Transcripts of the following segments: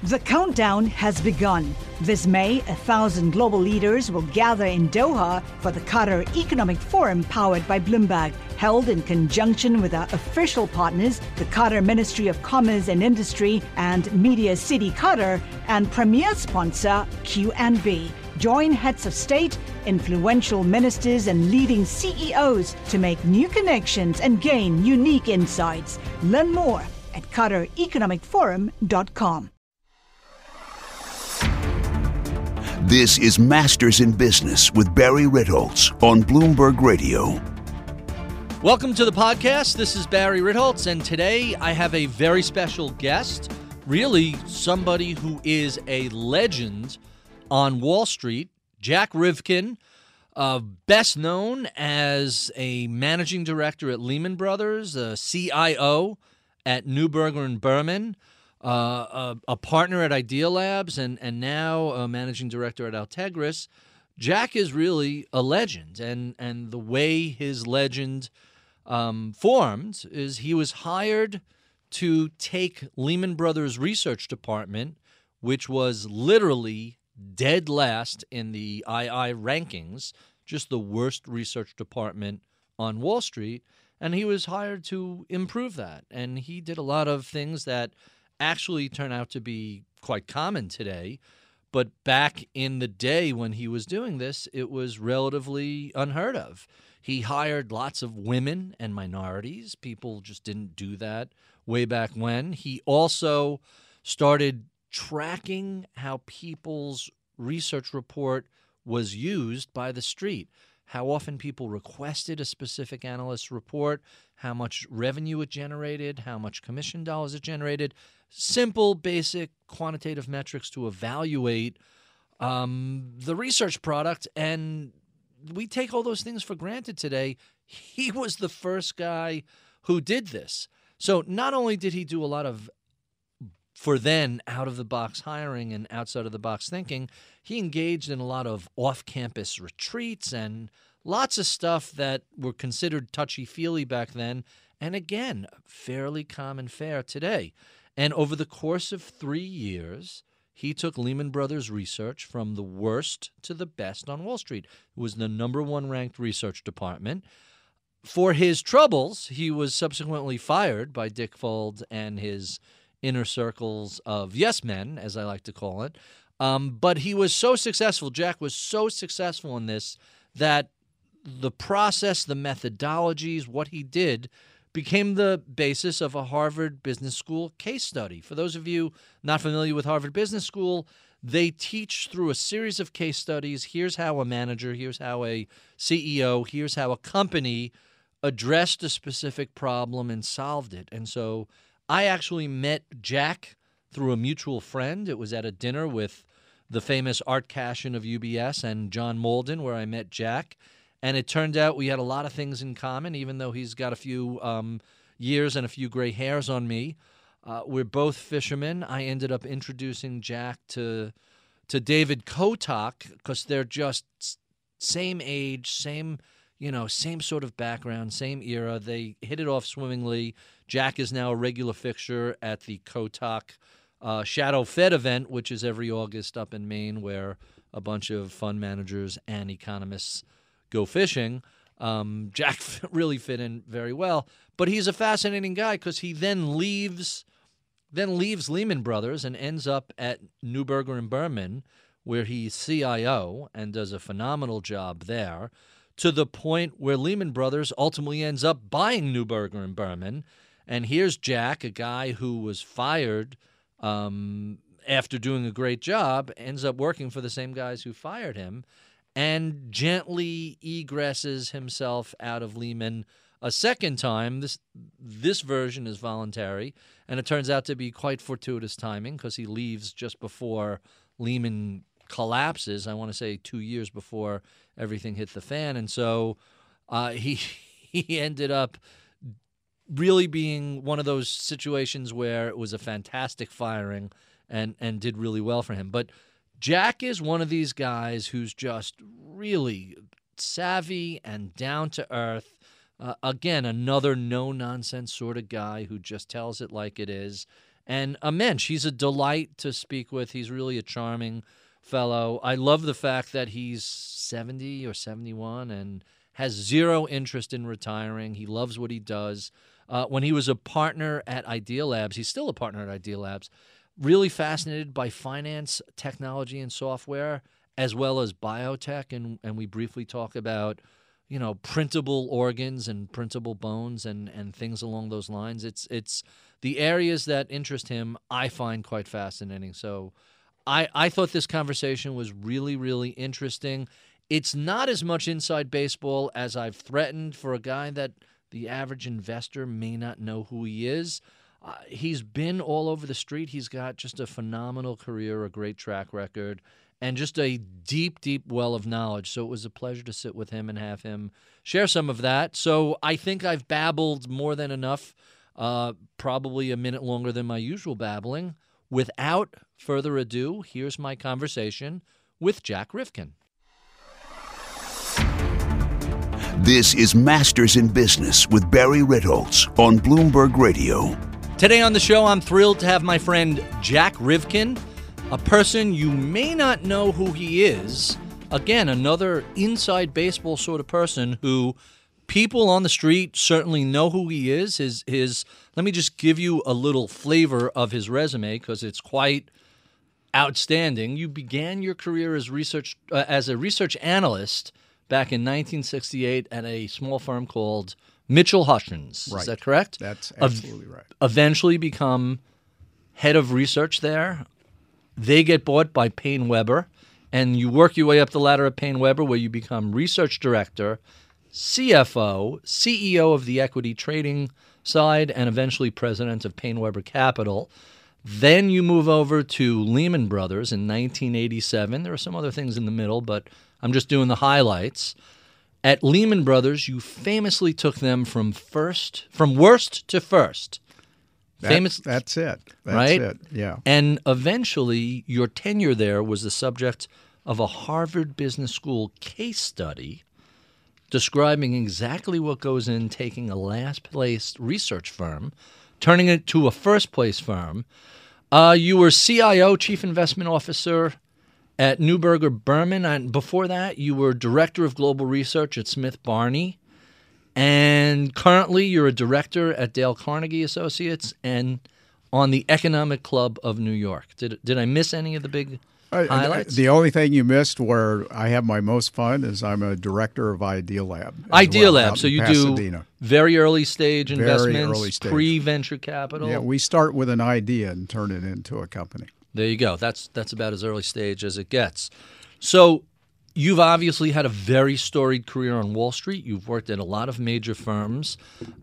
The countdown has begun. This May, 1,000 global leaders will gather in Doha for the Qatar Economic Forum powered by Bloomberg, held in conjunction with our official partners, the Qatar Ministry of Commerce and Industry and Media City Qatar, and premier sponsor QNB. Join heads of state, influential ministers, and leading CEOs to make new connections and gain unique insights. Learn more at QatarEconomicForum.com. This is Masters in Business with Barry Ritholtz on Bloomberg Radio. Welcome to the podcast. This is Barry Ritholtz, and today I have a very special guest, really somebody who is a legend on Wall Street, Jack Rivkin, best known as a managing director at Lehman Brothers, a CIO at Neuberger and Berman, a partner at Idea Labs, and now a managing director at Altegris. Jack is really a legend, and the way his legend formed is he was hired to take Lehman Brothers' research department, which was literally dead last in the II rankings, just the worst research department on Wall Street, and he was hired to improve that. And he did a lot of things that actually turn out to be quite common today. But back in the day when he was doing this, it was relatively unheard of. He hired lots of women and minorities. People just didn't do that way back when. He also started tracking how people's research report was used by the street, how often people requested a specific analyst's report, how much revenue it generated, how much commission dollars it generated, simple, basic quantitative metrics to evaluate the research product. And we take all those things for granted today. He was the first guy who did this. So not only did he do a lot of, for then, out-of-the-box hiring and outside-of-the-box thinking, he engaged in a lot of off-campus retreats and lots of stuff that were considered touchy-feely back then, and again, fairly common fare today. And over the course of 3 years, he took Lehman Brothers research from the worst to the best on Wall Street. It was the number one ranked research department. For his troubles, he was subsequently fired by Dick Fuld and his inner circles of yes men, as I like to call it. But he was so successful, Jack was so successful in this, that the process, the methodologies, what he did became the basis of a Harvard Business School case study. For those of you not familiar with Harvard Business School, they teach through a series of case studies. Here's how a manager, here's how a CEO, here's how a company addressed a specific problem and solved it. And so I actually met Jack through a mutual friend. It was at a dinner with the famous Art Cashin of UBS and John Molden, where I met Jack. And it turned out we had a lot of things in common, even though he's got a few years and a few gray hairs on me. We're both fishermen. I ended up introducing Jack to David Kotak because they're just same age, same sort of background, same era. They hit it off swimmingly. Jack is now a regular fixture at the Kotak Shadow Fed event, which is every August up in Maine, where a bunch of fund managers and economists go fishing. Jack really fit in very well, but he's a fascinating guy because he then leaves Lehman Brothers and ends up at Neuberger and Berman, where he's CIO and does a phenomenal job there, to the point where Lehman Brothers ultimately ends up buying Neuberger and Berman. And here's Jack, a guy who was fired after doing a great job, ends up working for the same guys who fired him, and gently egresses himself out of Lehman a second time. This version is voluntary, and it turns out to be quite fortuitous timing because he leaves just before Lehman collapses. I want to say 2 years before everything hit the fan, and so he ended up really being one of those situations where it was a fantastic firing and did really well for him. But Jack is one of these guys who's just really savvy and down to earth. Again, another no-nonsense sort of guy who just tells it like it is. And a mensch. He's a delight to speak with. He's really a charming fellow. I love the fact that he's 70 or 71 and has zero interest in retiring. He loves what he does. When he was a partner at Idea Labs, he's still a partner at Idea Labs, really fascinated by finance, technology, and software, as well as biotech. And we briefly talk about, printable organs and printable bones and things along those lines. It's the areas that interest him I find quite fascinating. So I thought this conversation was really, really interesting. It's not as much inside baseball as I've threatened for a guy that the average investor may not know who he is. He's been all over the street. He's got just a phenomenal career, a great track record, and just a deep, deep well of knowledge. So it was a pleasure to sit with him and have him share some of that. So I think I've babbled more than enough, probably a minute longer than my usual babbling. Without further ado, here's my conversation with Jack Rivkin. This is Masters in Business with Barry Ritholtz on Bloomberg Radio. Today on the show, I'm thrilled to have my friend Jack Rivkin, a person you may not know who he is. Again, another inside baseball sort of person who people on the street certainly know who he is. His let me just give you a little flavor of his resume because it's quite outstanding. You began your career as a research analyst back in 1968 at a small firm called Mitchell Hutchins. Right. Is that correct? That's absolutely right. Eventually become head of research there. They get bought by Paine Webber, and you work your way up the ladder at Paine Webber where you become research director, CFO, CEO of the equity trading side, and eventually president of Paine Webber Capital. Then you move over to Lehman Brothers in 1987. There are some other things in the middle, but I'm just doing the highlights. At Lehman Brothers, you famously took them from worst to first. That's it. Right? It, yeah. And eventually, your tenure there was the subject of a Harvard Business School case study describing exactly what goes in taking a last-place research firm, turning it to a first-place firm. You were CIO, Chief Investment Officer, at Neuberger Berman, and before that, you were Director of Global Research at Smith Barney, and currently you're a director at Dale Carnegie Associates and on the Economic Club of New York. Did I miss any of the big highlights? The only thing you missed where I have my most fun is I'm a director of Idea Lab. Idea Lab, so you Pasadena. Do very early stage investments, Very early stage. Pre-venture capital. Yeah, we start with an idea and turn it into a company. There you go. That's about as early stage as it gets. So you've obviously had a very storied career on Wall Street. You've worked at a lot of major firms.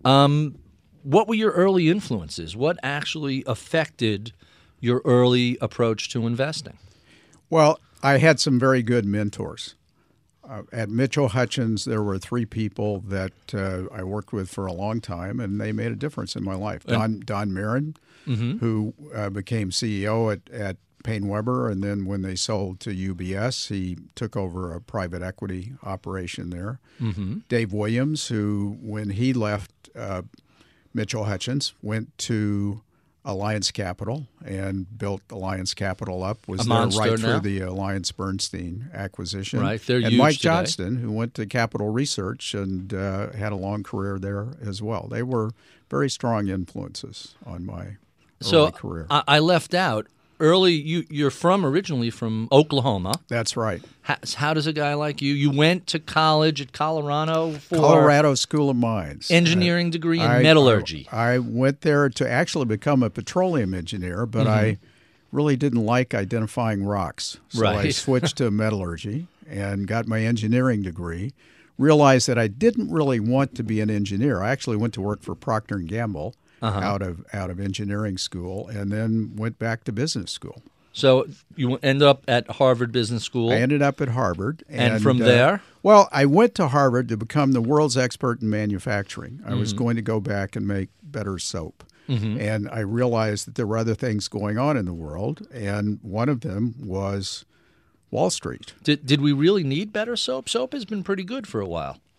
What were your early influences? What actually affected your early approach to investing? Well, I had some very good mentors. At Mitchell Hutchins, there were three people that I worked with for a long time, and they made a difference in my life. Don Marin, who became CEO at Paine Webber, and then when they sold to UBS, he took over a private equity operation there. Dave Williams, who, when he left Mitchell Hutchins, went to Alliance Capital and built Alliance Capital up, was there right through the Alliance Bernstein acquisition. Right, they're and huge Mike today. Johnston, who went to Capital Research and had a long career there as well. They were very strong influences on my early career. I left out early. You're originally from Oklahoma. That's right. How does a guy like you? You went to college at Colorado for Colorado School of Mines. Engineering degree in metallurgy. I went there to actually become a petroleum engineer, but I really didn't like identifying rocks. So I switched to metallurgy and got my engineering degree. Realized that I didn't really want to be an engineer. I actually went to work for Procter & Gamble out of engineering school, and then went back to business school. So you end up at Harvard Business School. I ended up at Harvard. And from there? Well, I went to Harvard to become the world's expert in manufacturing. I was going to go back and make better soap. And I realized that there were other things going on in the world, and one of them was Wall Street. Did we really need better soap? Soap has been pretty good for a while.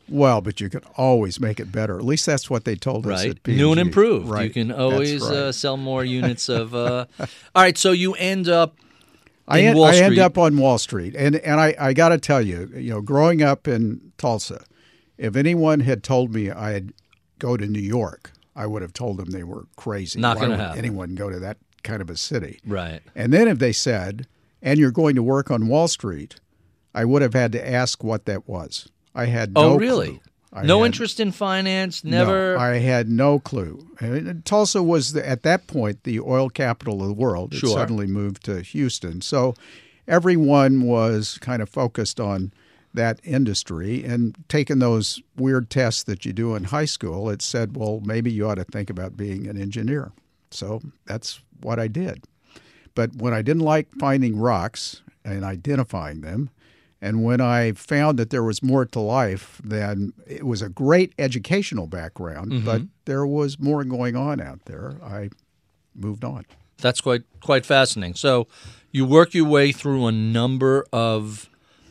Well, but you can always make it better. At least that's what they told us Right. at P&G. New and improved. Right. You can always That's right. sell more units of. All right, so you end up I in Wall Street. end up on Wall Street, and I got to tell you, growing up in Tulsa, if anyone had told me I'd go to New York, I would have told them they were crazy. Not Why gonna would happen. anyone go to that kind of a city? Right. And then if they said, "And you're going to work on Wall Street," I would have had to ask what that was. I had no really? clue. I No had- interest in finance. Never. No, I had no clue. And Tulsa was, at that point, the oil capital of the world. It Sure. suddenly moved to Houston. So everyone was kind of focused on that industry and taking those weird tests that you do in high school. It said, well, maybe you ought to think about being an engineer. So that's what I did. But when I didn't like finding rocks and identifying them, and when I found that there was more to life, then it was a great educational background, but there was more going on out there. I moved on. That's quite fascinating. So you work your way through a number of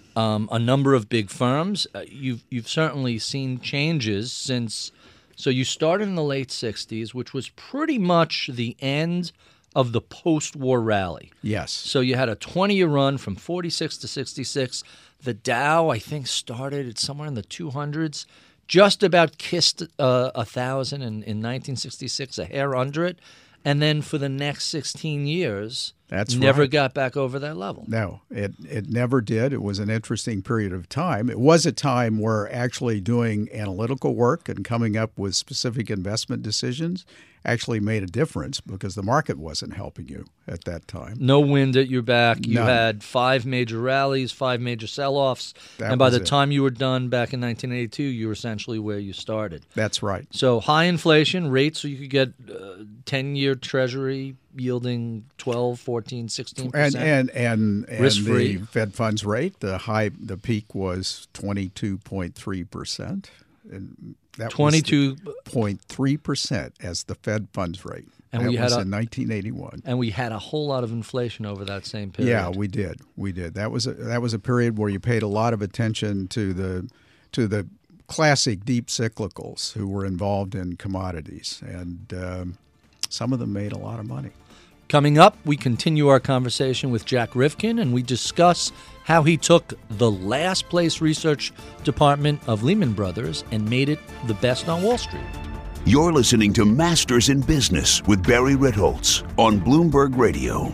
big firms. You've certainly seen changes since. So you started in the late '60s, which was pretty much the end of the post-war rally. Yes. So you had a 20-year run from 46 to 66. The Dow, I think, started at somewhere in the 200s, just about kissed 1,000 in 1966, a hair under it. And then for the next 16 years, That's never right. got back over that level. No, it never did. It was an interesting period of time. It was a time where actually doing analytical work and coming up with specific investment decisions actually made a difference because the market wasn't helping you at that time. No wind at your back. You None. had 5 major rallies, 5 major sell-offs. That And by was the it. time you were done back in 1982, you were essentially where you started. That's right. So high inflation rates, so you could get 10-year Treasury yielding 12, 14, 16%. And Risk-free. the Fed funds rate, the peak was 22.3%. And that 22 was 0.3% as the Fed funds rate. And that we had was a- in 1981. And we had a whole lot of inflation over that same period. Yeah, we did. We did. That was a period where you paid a lot of attention to the classic deep cyclicals who were involved in commodities, and some of them made a lot of money. Coming up, we continue our conversation with Jack Rivkin, and we discuss how he took the last place research department of Lehman Brothers and made it the best on Wall Street. You're listening to Masters in Business with Barry Ritholtz on Bloomberg Radio.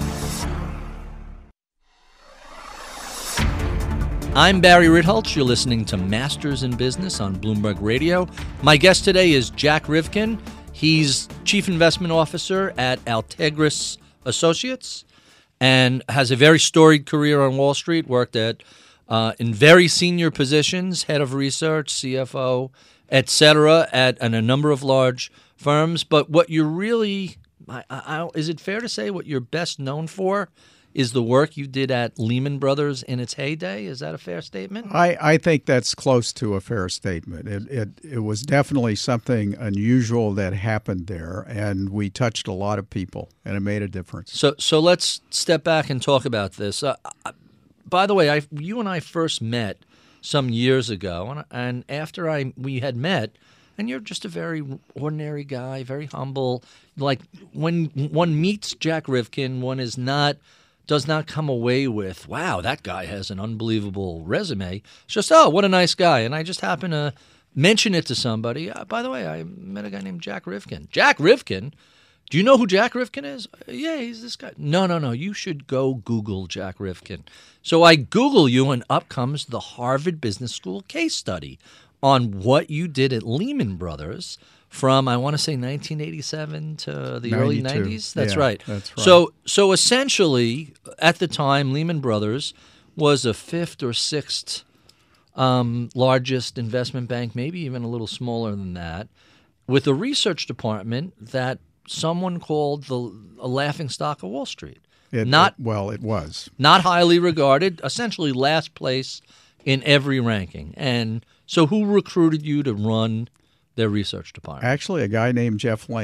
I'm Barry Ritholtz. You're listening to Masters in Business on Bloomberg Radio. My guest today is Jack Rivkin. He's Chief Investment Officer at Altegris Associates and has a very storied career on Wall Street, worked at in very senior positions, head of research, CFO, et cetera, at a number of large firms. But what you're really, is it fair to say what you're best known for is the work you did at Lehman Brothers in its heyday? Is that a fair statement? I think that's close to a fair statement. It was definitely something unusual that happened there, and we touched a lot of people, and it made a difference. So let's step back and talk about this. By the way, you and I first met some years ago, and after we had met, and you're just a very ordinary guy, very humble. Like when one meets Jack Rivkin, one does not come away with, wow, that guy has an unbelievable resume. It's just, oh, what a nice guy. And I just happen to mention it to somebody. By the way, I met a guy named Jack Rivkin. Jack Rivkin? Do you know who Jack Rivkin is? Yeah, he's this guy. No. You should go Google Jack Rivkin. So I Google you, and up comes the Harvard Business School case study on what you did at Lehman Brothers from, I want to say, 1987 to the early 92. 90s. That's Yeah, right. that's right. So essentially, at the time, Lehman Brothers was a 5th or 6th largest investment bank, maybe even a little smaller than that, with a research department that someone called a laughingstock of Wall Street. It was. Not highly regarded, essentially last place in every ranking. And so who recruited you to run their research department? Actually, a guy named Jeff Lane,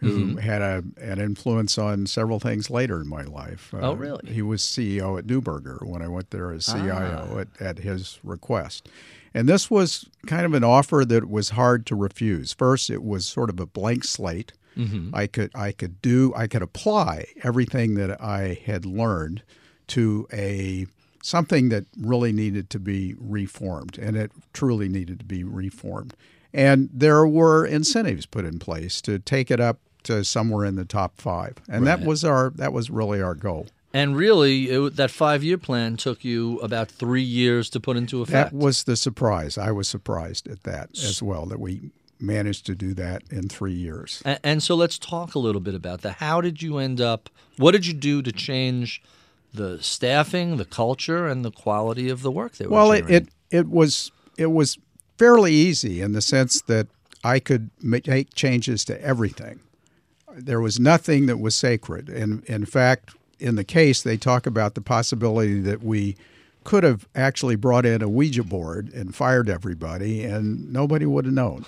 who had an influence on several things later in my life. Oh, really? He was CEO at Neuberger when I went there as CIO at his request. And this was kind of an offer that was hard to refuse. First, it was sort of a blank slate. I could apply everything that I had learned to something that really needed to be reformed, and it truly needed to be reformed. And there were incentives put in place to take it up to somewhere in the top 5, and that was really our goal. And really, that 5-year plan took you about 3 years to put into effect. That was the surprise. I was surprised at that as well, that we managed to do that in 3 years. And so let's talk a little bit about that. How did you end up? What did you do to change the staffing, the culture, and the quality of the work they were doing? Well, it was fairly easy in the sense that I could make changes to everything. There was nothing that was sacred. And in fact, in the case, they talk about the possibility that we could have actually brought in a Ouija board and fired everybody, and nobody would have known.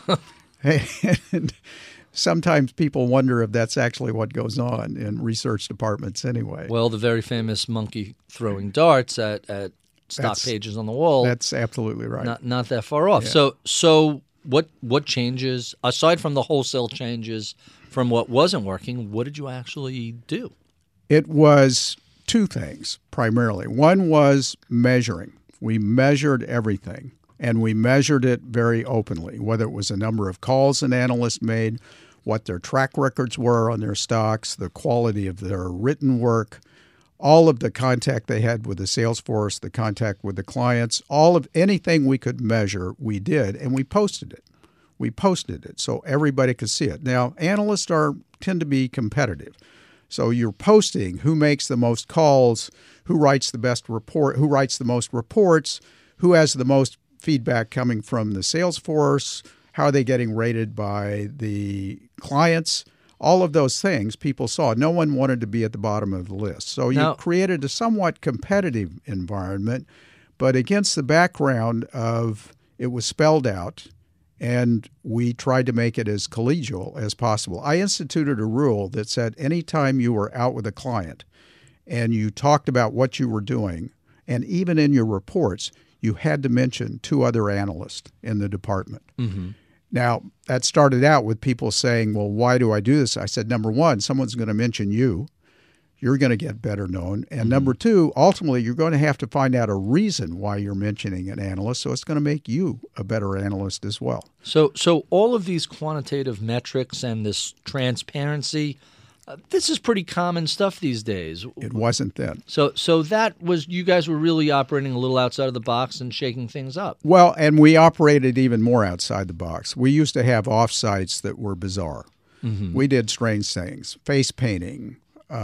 And sometimes people wonder if that's actually what goes on in research departments anyway. Well, the very famous monkey throwing darts at stock pages on the wall. That's absolutely right. Not that far off. Yeah. So what changes, aside from the wholesale changes from what wasn't working, what did you actually do? It was 2 things primarily. One was measuring. We measured everything, and we measured it very openly, whether it was the number of calls an analyst made, what their track records were on their stocks, the quality of their written work, all of the contact they had with the sales force, the contact with the clients, all of anything we could measure, we did, and we posted it. We posted it so everybody could see it. Now, analysts tend to be competitive. So you're posting who makes the most calls, who writes the best report, who writes the most reports, who has the most feedback coming from the sales force, how are they getting rated by the clients. All of those things people saw. No one wanted to be at the bottom of the list. So you created a somewhat competitive environment, but against the background of it was spelled out, and we tried to make it as collegial as possible. I instituted a rule that said anytime you were out with a client and you talked about what you were doing, and even in your reports, you had to mention 2 other analysts in the department. Mm-hmm. Now, that started out with people saying, well, why do I do this? I said, number 1, someone's going to mention you. You're going to get better known. And number 2, ultimately, you're going to have to find out a reason why you're mentioning an analyst, so it's going to make you a better analyst as well. So all of these quantitative metrics and this transparency, this is pretty common stuff these days. It wasn't then. So that was, you guys were really operating a little outside of the box and shaking things up. Well, and we operated even more outside the box. We used to have offsites that were bizarre. Mm-hmm. We did strange things, face painting.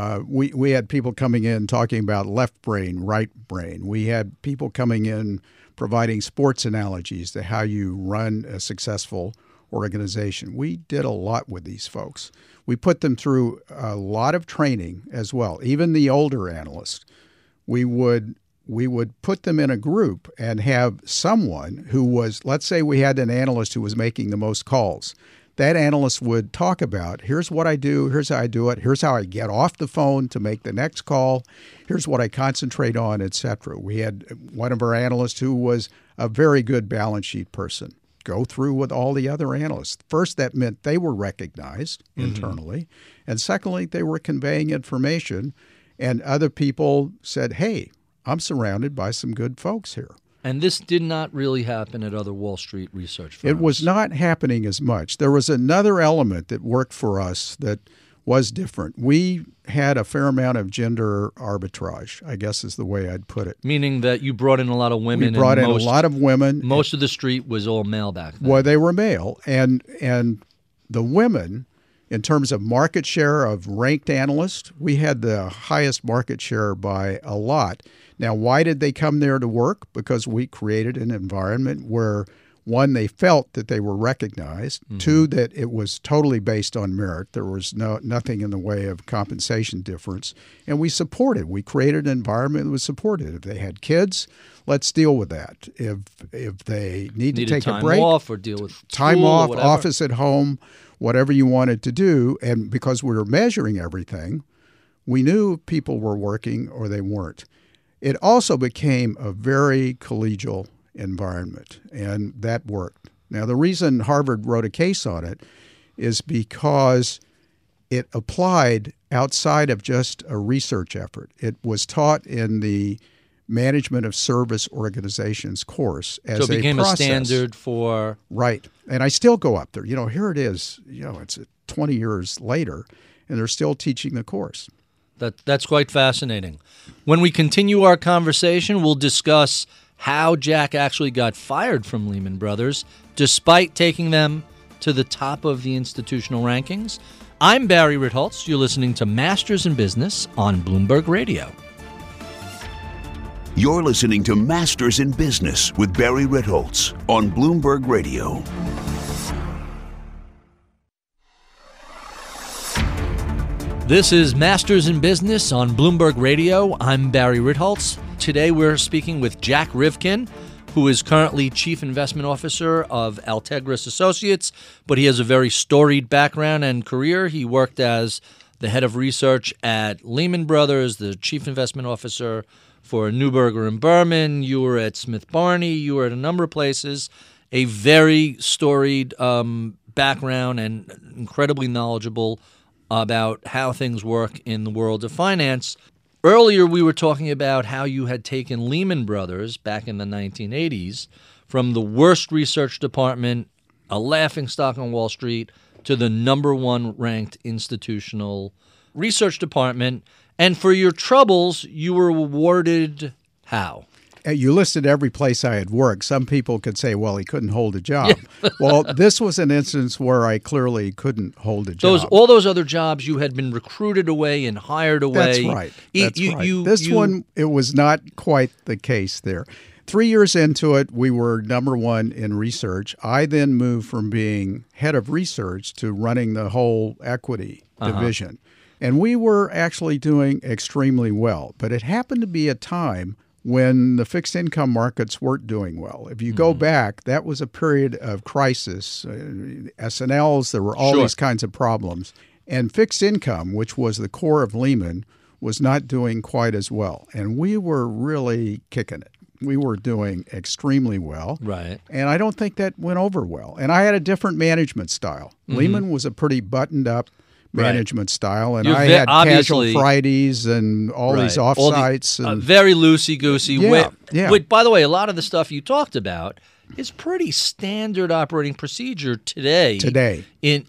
We had people coming in talking about left brain, right brain. We had people coming in providing sports analogies to how you run a successful organization. We did a lot with these folks. We put them through a lot of training as well. Even the older analysts, we would put them in a group and have someone who was, let's say we had an analyst who was making the most calls. That analyst would talk about, here's what I do, here's how I do it, here's how I get off the phone to make the next call, here's what I concentrate on, etc. We had one of our analysts who was a very good balance sheet person go through with all the other analysts. First, that meant they were recognized internally, and secondly, they were conveying information, and other people said, hey, I'm surrounded by some good folks here. And this did not really happen at other Wall Street research firms. It was not happening as much. There was another element that worked for us that was different. We had a fair amount of gender arbitrage, I guess is the way I'd put it. Meaning that you brought in a lot of women. We brought in a lot of women. Most of the street was all male back then. Well, they were male. And the women, in terms of market share of ranked analysts, we had the highest market share by a lot. Now, why did they come there to work? Because we created an environment where One, they felt that they were recognized. Mm-hmm. Two, that it was totally based on merit. There was nothing in the way of compensation difference. And we supported. We created an environment that was supported. If they had kids, let's deal with that. If they need to take a break, time off or deal with time school off, or whatever. office at home, whatever you wanted to do. And because we were measuring everything, we knew if people were working or they weren't. It also became a very collegial environment, and that worked. Now, the reason Harvard wrote a case on it is because it applied outside of just a research effort. It was taught in the Management of Service Organizations course as a process. So it became a standard for... Right. And I still go up there. Here it is. It's 20 years later, and they're still teaching the course. That's quite fascinating. When we continue our conversation, we'll discuss how Jack actually got fired from Lehman Brothers, despite taking them to the top of the institutional rankings. I'm Barry Ritholtz. You're listening to Masters in Business on Bloomberg Radio. You're listening to Masters in Business with Barry Ritholtz on Bloomberg Radio. This is Masters in Business on Bloomberg Radio. I'm Barry Ritholtz. Today we're speaking with Jack Rivkin, who is currently Chief Investment Officer of Altegris Associates, but he has a very storied background and career. He worked as the head of research at Lehman Brothers, the Chief Investment Officer for Neuberger and Berman. You were at Smith Barney. You were at a number of places. A very storied background and incredibly knowledgeable about how things work in the world of finance. Earlier, we were talking about how you had taken Lehman Brothers back in the 1980s from the worst research department, a laughingstock on Wall Street, to the number one ranked institutional research department. And for your troubles, you were awarded how? You listed every place I had worked. Some people could say, well, he couldn't hold a job. Yeah. Well, this was an instance where I clearly couldn't hold a job. All those other jobs, you had been recruited away and hired away. That's right. This one, it was not quite the case there. 3 years into it, we were number one in research. I then moved from being head of research to running the whole equity division. And we were actually doing extremely well. But it happened to be a time when the fixed income markets weren't doing well. If you go back, that was a period of crisis. S&Ls, there were all these kinds of problems. And fixed income, which was the core of Lehman, was not doing quite as well. And we were really kicking it. We were doing extremely well. Right. And I don't think that went over well. And I had a different management style. Lehman was a pretty buttoned-up management style, and I had casual Fridays and all these offsites. Very loosey-goosey. Yeah. By the way, a lot of the stuff you talked about is pretty standard operating procedure today.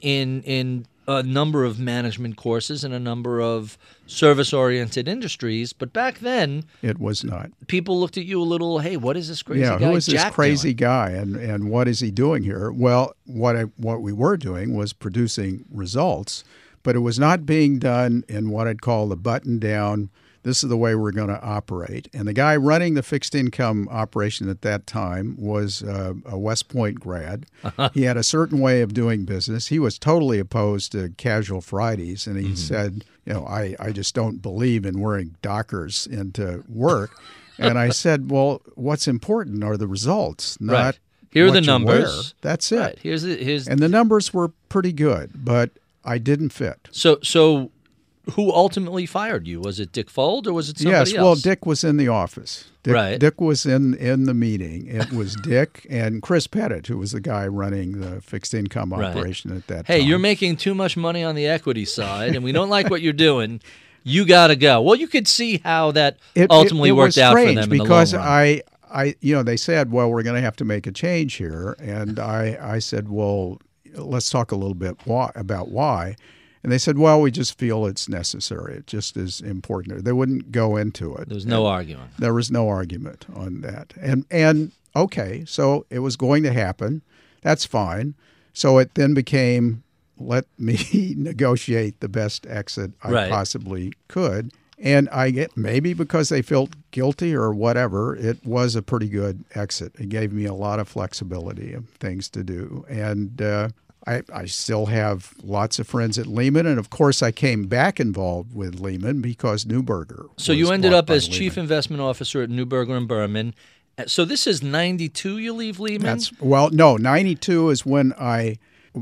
In a number of management courses and a number of service-oriented industries. But back then, it was not. People looked at you a little, hey, what is this crazy guy who is Jack this crazy doing? guy, and what is he doing here? Well, what we were doing was producing results, but it was not being done in what I'd call the button-down, this is the way we're going to operate. And the guy running the fixed income operation at that time was a West Point grad. He had a certain way of doing business. He was totally opposed to casual Fridays, and he said, I just don't believe in wearing Dockers into work. And I said, well, what's important are the results, not Here are what the you numbers. Wear. That's it. Right. And the numbers were pretty good, but I didn't fit. So who ultimately fired you? Was it Dick Fold or was it somebody else? Yes, well, Dick was in the office. Right. Dick was in the meeting. It was Dick and Chris Pettit, who was the guy running the fixed income operation at that time. Hey, you're making too much money on the equity side, and we don't like what you're doing. You got to go. Well, you could see how that ultimately worked out for them in the long run. Because they said, well, we're going to have to make a change here. And I said, well, let's talk a little bit about why. And they said, well, we just feel it's necessary. It just is important. They wouldn't go into it. There was no argument. There was no argument on that. And okay, so it was going to happen. That's fine. So it then became, let me negotiate the best exit I possibly could. And maybe because they felt guilty or whatever, it was a pretty good exit. It gave me a lot of flexibility of things to do. And I still have lots of friends at Lehman. And, of course, I came back involved with Lehman because Neuberger. So you ended up as chief investment officer at Neuberger and Berman. So this is 92 you leave Lehman? No, 92 is when I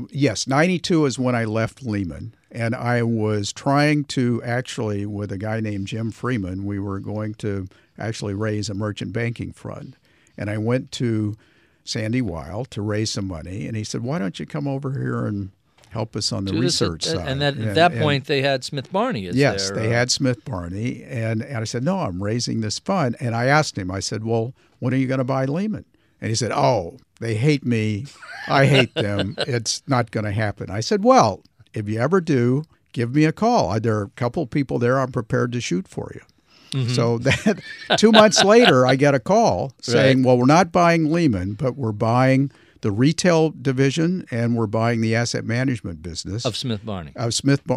left Lehman. And I was trying to actually, with a guy named Jim Freeman, we were going to actually raise a merchant banking fund. And I went to Sandy Weil to raise some money. And he said, why don't you come over here and help us on the research side? And at that point, they had Smith Barney. Yes, they had Smith Barney. And I said, no, I'm raising this fund. And I asked him, I said, well, when are you going to buy Lehman? And he said, oh, they hate me. I hate them. It's not going to happen. I said, well, if you ever do, give me a call. There are a couple of people there I'm prepared to shoot for you. Mm-hmm. So that 2 months later, I get a call saying, well, we're not buying Lehman, but we're buying the retail division and we're buying the asset management business. Of Smith Barney. Of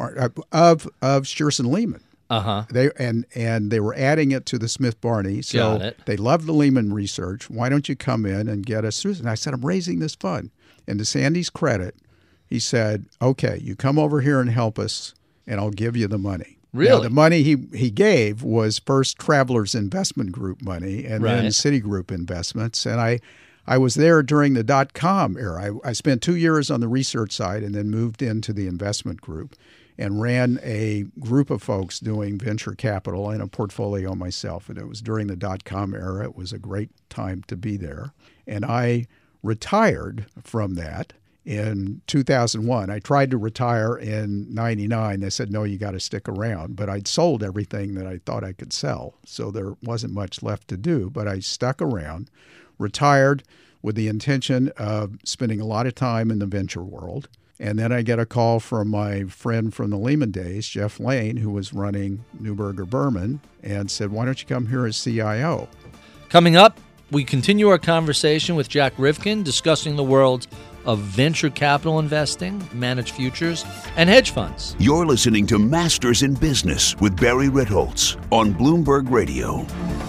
Shearson Lehman. Uh-huh. They were adding it to the Smith Barney. So they loved the Lehman research. Why don't you come in and get us through? And I said, I'm raising this fund. And to Sandy's credit, he said, okay, you come over here and help us, and I'll give you the money. Really? Now, the money he gave was first Travelers Investment Group money and then Citigroup investments. And I was there during the dot-com era. I spent 2 years on the research side and then moved into the investment group and ran a group of folks doing venture capital and a portfolio myself. And it was during the dot-com era. It was a great time to be there. And I retired from that in 2001. I tried to retire in 99. They said, no, you got to stick around. But I'd sold everything that I thought I could sell, so there wasn't much left to do. But I stuck around, retired with the intention of spending a lot of time in the venture world. And then I get a call from my friend from the Lehman days, Jeff Lane, who was running Neuberger Berman, and said, why don't you come here as CIO? Coming up, we continue our conversation with Jack Rivkin discussing the world of venture capital investing, managed futures, and hedge funds. You're listening to Masters in Business with Barry Ritholtz on Bloomberg Radio.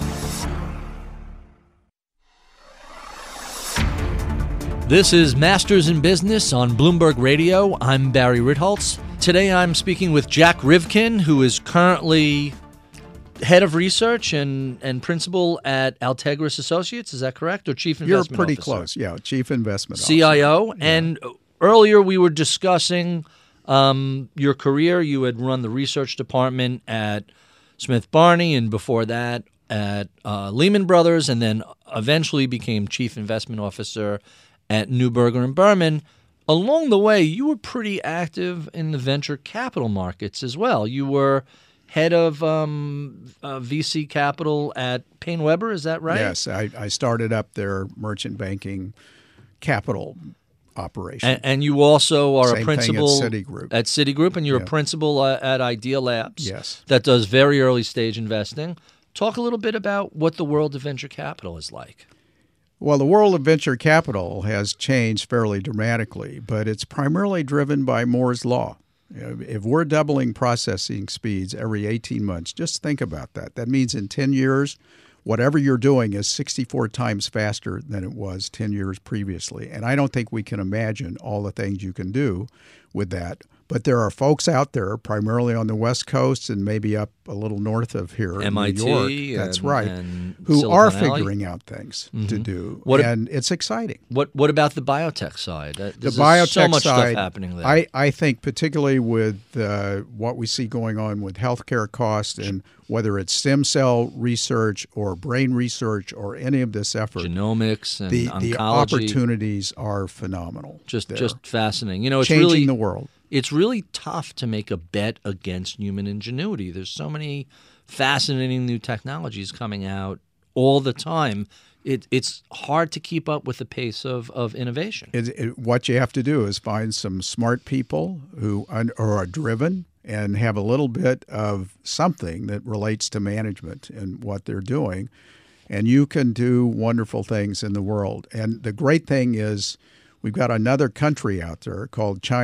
This is Masters in Business on Bloomberg Radio. I'm Barry Ritholtz. Today I'm speaking with Jack Rivkin, who is currently head of research and principal at Altegris Associates. Is that correct? Or chief investment officer? You're pretty close. Yeah, chief investment officer. CIO. Yeah. And earlier we were discussing your career. You had run the research department at Smith Barney, and before that at Lehman Brothers, and then eventually became chief investment officer at Neuberger and Berman. Along the way, you were pretty active in the venture capital markets as well. You were head of VC capital at PaineWebber, is that right? Yes, I started up their merchant banking capital operation. And you also are a principal at Citigroup. At Citigroup, and you're a principal at Idea Labs. Yes. That does very early stage investing. Talk a little bit about what the world of venture capital is like. Well, the world of venture capital has changed fairly dramatically, but it's primarily driven by Moore's Law. If we're doubling processing speeds every 18 months, just think about that. That means in 10 years, whatever you're doing is 64 times faster than it was 10 years previously. And I don't think we can imagine all the things you can do with that. But there are folks out there, primarily on the West Coast and maybe up a little north of here MIT, in New York, that's right, who Silicon are Valley. figuring out things to do, and it's exciting. What about the biotech side? There's so much stuff happening there. I think particularly with what we see going on with healthcare costs, and whether it's stem cell research or brain research or any of this effort, genomics and the oncology, opportunities are phenomenal. Just fascinating. You know, it's changing really the world. It's really tough to make a bet against human ingenuity. There's so many fascinating new technologies coming out all the time. It's hard to keep up with the pace of innovation. What you have to do is find some smart people who are driven and have a little bit of something that relates to management and what they're doing, and you can do wonderful things in the world. And the great thing is we've got another country out there called China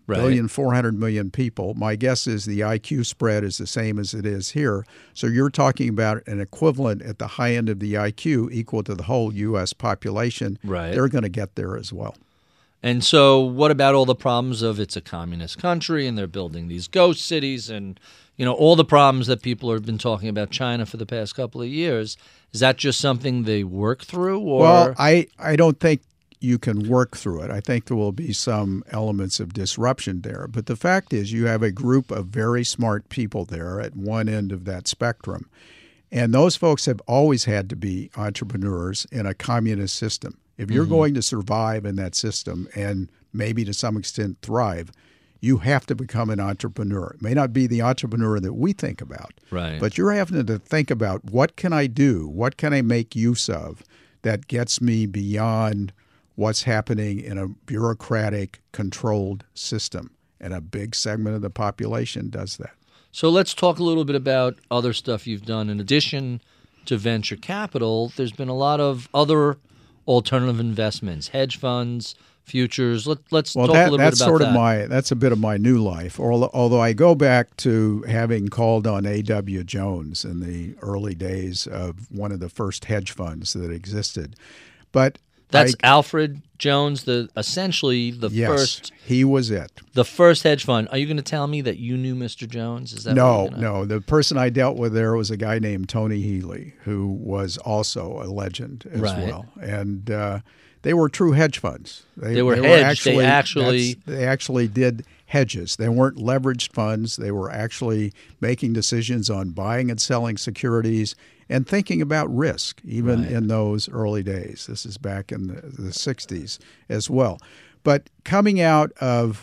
Right. 1,400,000,000 people. My guess is the IQ spread is the same as it is here. So you're talking about an equivalent at the high end of the IQ equal to the whole U.S. population. Right. They're going to get there as well. And so what about all the problems of it's a communist country and they're building these ghost cities and, all the problems that people have been talking about China for the past couple of years? Is that just something they work through? Or? Well, I don't think you can work through it. I think there will be some elements of disruption there. But the fact is you have a group of very smart people there at one end of that spectrum. And those folks have always had to be entrepreneurs in a communist system. If you're going to survive in that system and maybe to some extent thrive, you have to become an entrepreneur. It may not be the entrepreneur that we think about, right, but you're having to think about what can I do? What can I make use of that gets me beyond what's happening in a bureaucratic, controlled system? And a big segment of the population does that. So let's talk a little bit about other stuff you've done. In addition to venture capital, there's been a lot of other alternative investments, hedge funds, futures. Let's talk a little bit about that. That's a bit of my new life. Although I go back to having called on A.W. Jones in the early days of one of the first hedge funds that existed. But that's Alfred Jones, essentially the first. He was it. The first hedge fund. Are you going to tell me that you knew Mr. Jones? Is that No. The person I dealt with there was a guy named Tony Healy, who was also a legend as well. And they were true hedge funds. They were hedged. They actually did hedges. They weren't leveraged funds. They were actually making decisions on buying and selling securities and thinking about risk, even in those early days. This is back in the 60s as well. But coming out of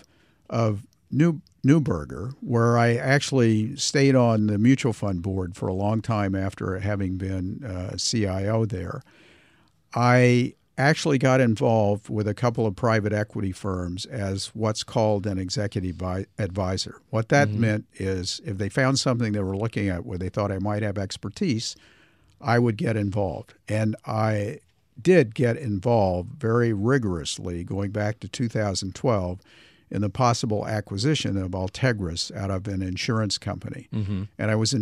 Neuberger, where I actually stayed on the mutual fund board for a long time after having been CIO there, I actually got involved with a couple of private equity firms as what's called an executive advisor. What that meant is if they found something they were looking at where they thought I might have expertise, I would get involved. And I did get involved very rigorously going back to 2012 in the possible acquisition of Altegris out of an insurance company. And I was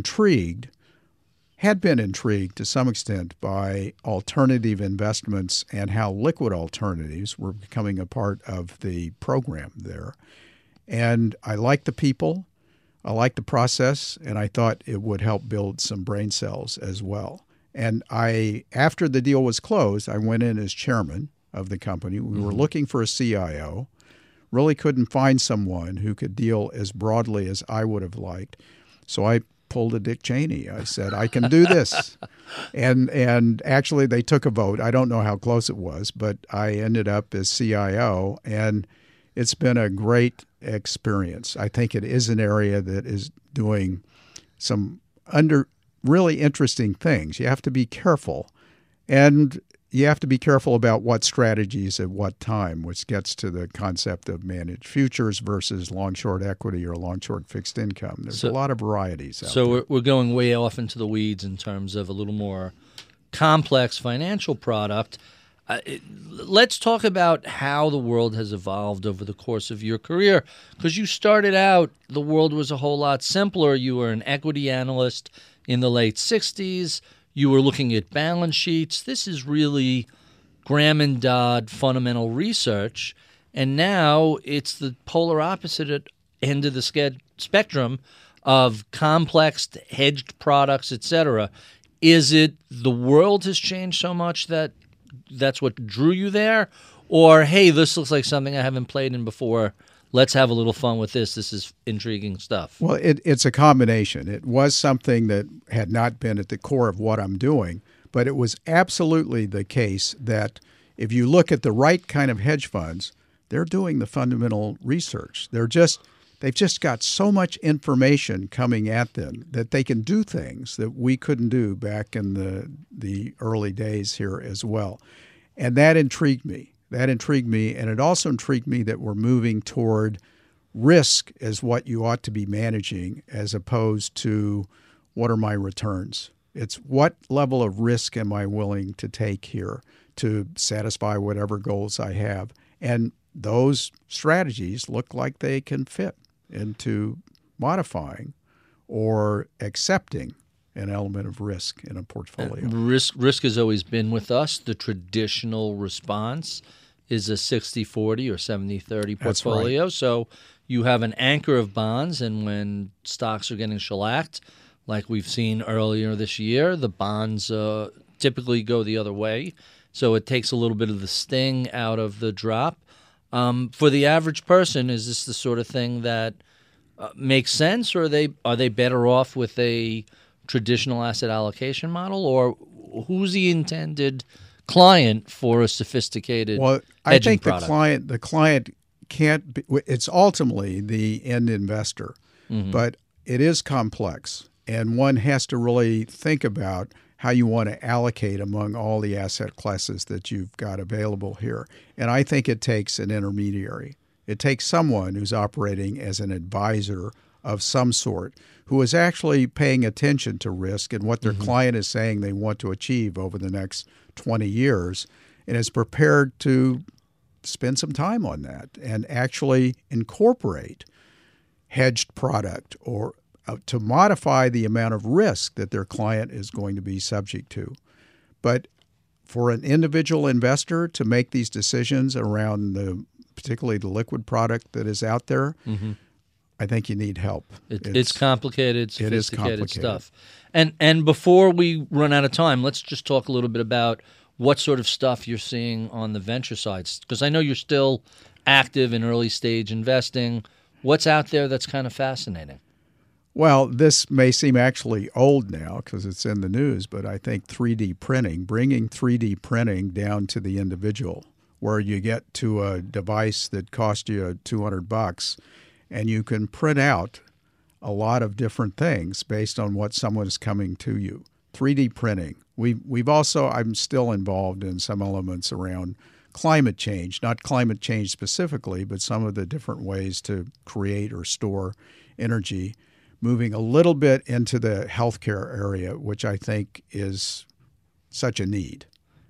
had been intrigued to some extent by alternative investments and how liquid alternatives were becoming a part of the program there. And I liked the people, I liked the process, and I thought it would help build some brain cells as well. And after the deal was closed, I went in as chairman of the company. We were looking for a CIO, really couldn't find someone who could deal as broadly as I would have liked. So I pulled a Dick Cheney. I said, I can do this. And actually they took a vote. I don't know how close it was, but I ended up as CIO, and it's been a great experience. I think it is an area that is doing some really interesting things. You have to be careful, and you have to be careful about what strategies at what time, which gets to the concept of managed futures versus long-short equity or long-short fixed income. There's a lot of varieties out there. So we're going way off into the weeds in terms of a little more complex financial product. Let's talk about how the world has evolved over the course of your career, because you started out, the world was a whole lot simpler. You were an equity analyst in the late 60s. You were looking at balance sheets. This is really Graham and Dodd fundamental research. And now it's the polar opposite end of the spectrum of complex hedged products, et cetera. Is it the world has changed so much that that's what drew you there? Or, hey, this looks like something I haven't played in before. Let's have a little fun with this. This is intriguing stuff. Well, it's a combination. It was something that had not been at the core of what I'm doing, but it was absolutely the case that if you look at the right kind of hedge funds, they're doing the fundamental research. They've just got so much information coming at them that they can do things that we couldn't do back in the early days here as well. And that intrigued me. And it also intrigued me that we're moving toward risk as what you ought to be managing as opposed to what are my returns. It's what level of risk am I willing to take here to satisfy whatever goals I have. And those strategies look like they can fit into modifying or accepting an element of risk in a portfolio. Risk has always been with us. The traditional response is a 60-40 or 70-30 portfolio. That's right. So you have an anchor of bonds, and when stocks are getting shellacked, like we've seen earlier this year, the bonds typically go the other way. So it takes a little bit of the sting out of the drop. For the average person, is this the sort of thing that makes sense, or are they better off with a traditional asset allocation model, or who's the intended client for a sophisticated I hedging think product? the client can't be, it's ultimately the end investor, but it is complex, and one has to really think about how you want to allocate among all the asset classes that you've got available here. And I think it takes an intermediary. It takes someone who's operating as an advisor of some sort, who is actually paying attention to risk and what their client is saying they want to achieve over the next 20 years, and is prepared to spend some time on that and actually incorporate hedged product or to modify the amount of risk that their client is going to be subject to. But for an individual investor to make these decisions around particularly the liquid product that is out there, I think you need help. It's complicated, sophisticated complicated stuff. And before we run out of time, let's just talk a little bit about what sort of stuff you're seeing on the venture side, because I know you're still active in early stage investing. What's out there that's kind of fascinating? Well, this may seem actually old now because it's in the news, but I think 3D printing, bringing 3D printing down to the individual, where you get to a device that costs you $200 and you can print out a lot of different things based on what someone is coming to you. 3D printing. We've also, I'm still involved in some elements around climate change, not climate change specifically, but some of the different ways to create or store energy, moving a little bit into the healthcare area, which I think is such a need.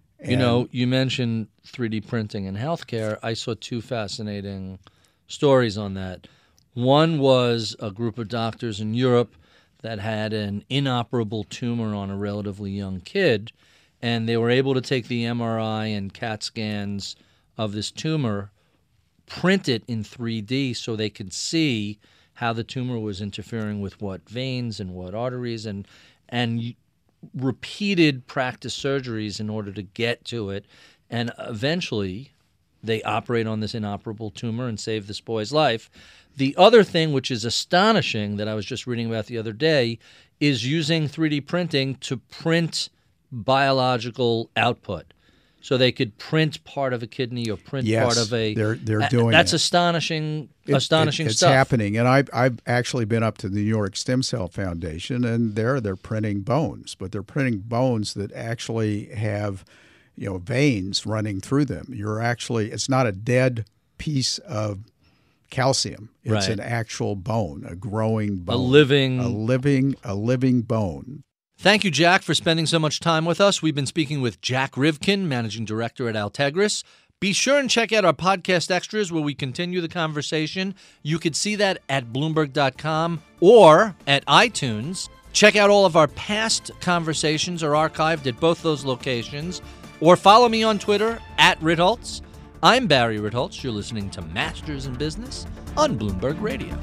You mentioned 3D printing in healthcare. I saw two fascinating stories on that. One was a group of doctors in Europe that had an inoperable tumor on a relatively young kid, and they were able to take the MRI and CAT scans of this tumor, print it in 3D so they could see how the tumor was interfering with what veins and what arteries, and repeated practice surgeries in order to get to it. And eventually they operate on this inoperable tumor and save this boy's life. The other thing, which is astonishing, that I was just reading about the other day, is using 3D printing to print biological output. So they could print part of a kidney or print part of a... they're doing that's it. astonishing It's stuff. happening. And I've actually been up to the New York Stem Cell Foundation, and they're printing bones, but they're printing bones that actually have, veins running through them. It's not a dead piece of calcium. It's an actual bone, a growing bone. A living bone. Thank you, Jack, for spending so much time with us. We've been speaking with Jack Rivkin, Managing Director at Altegris. Be sure and check out our podcast extras where we continue the conversation. You could see that at Bloomberg.com or at iTunes. Check out all of our past conversations are archived at both those locations. Or follow me on Twitter at Ritholtz. I'm Barry Ritholtz. You're listening to Masters in Business on Bloomberg Radio.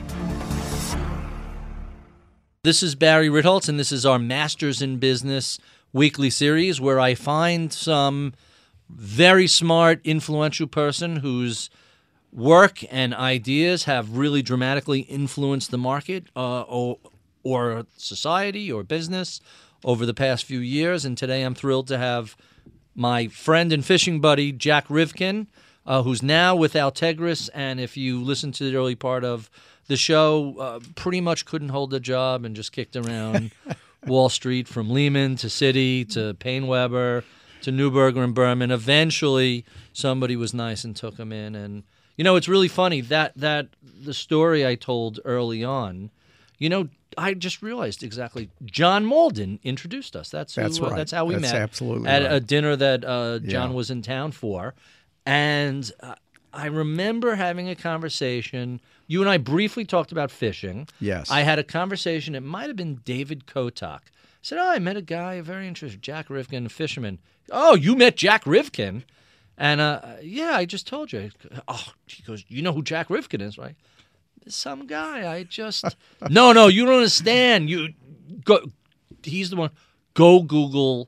This is Barry Ritholtz, and this is our Masters in Business weekly series where I find some very smart, influential person whose work and ideas have really dramatically influenced the market or society or business over the past few years. And today I'm thrilled to have my friend and fishing buddy, Jack Rivkin, who's now with Altegris. And if you listen to the early part of the show, pretty much couldn't hold a job and just kicked around Wall Street from Lehman to Citi to Paine-Webber to Neuberger and Berman. Eventually, somebody was nice and took him in. And, it's really funny that the story I told early on, I just realized exactly John Malden introduced us. That's right. That's how we met. Absolutely at right. a dinner that John was in town for. And I remember having a conversation. You and I briefly talked about fishing. Yes. I had a conversation. It might have been David Kotak. I said, I met a guy, very interesting, Jack Rivkin, a fisherman. Oh, you met Jack Rivkin? And, yeah, I just told you. Oh, he goes, you know who Jack Rivkin is, right? Some guy. I just... No, you don't understand. You go. He's the one. Go Google...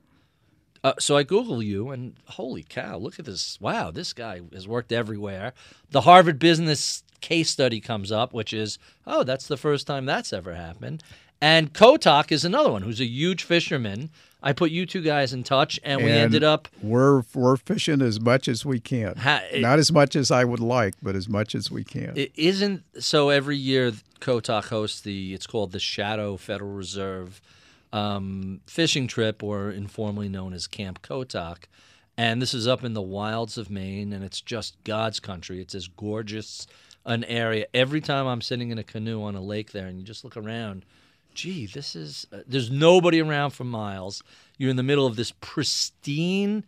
So I Google you, and holy cow, look at this. Wow, this guy has worked everywhere. The Harvard Business case study comes up, which is, oh, that's the first time that's ever happened. And Kotak is another one who's a huge fisherman. I put you two guys in touch, and we ended up... We're fishing as much as we can. Not as much as I would like, but as much as we can. It isn't... So every year, Kotak hosts it's called the Shadow Federal Reserve fishing trip, or informally known as Camp Kotak. And this is up in the wilds of Maine, and it's just God's country. It's as gorgeous an area. Every time I'm sitting in a canoe on a lake there, and you just look around, gee, this is there's nobody around for miles. You're in the middle of this pristine,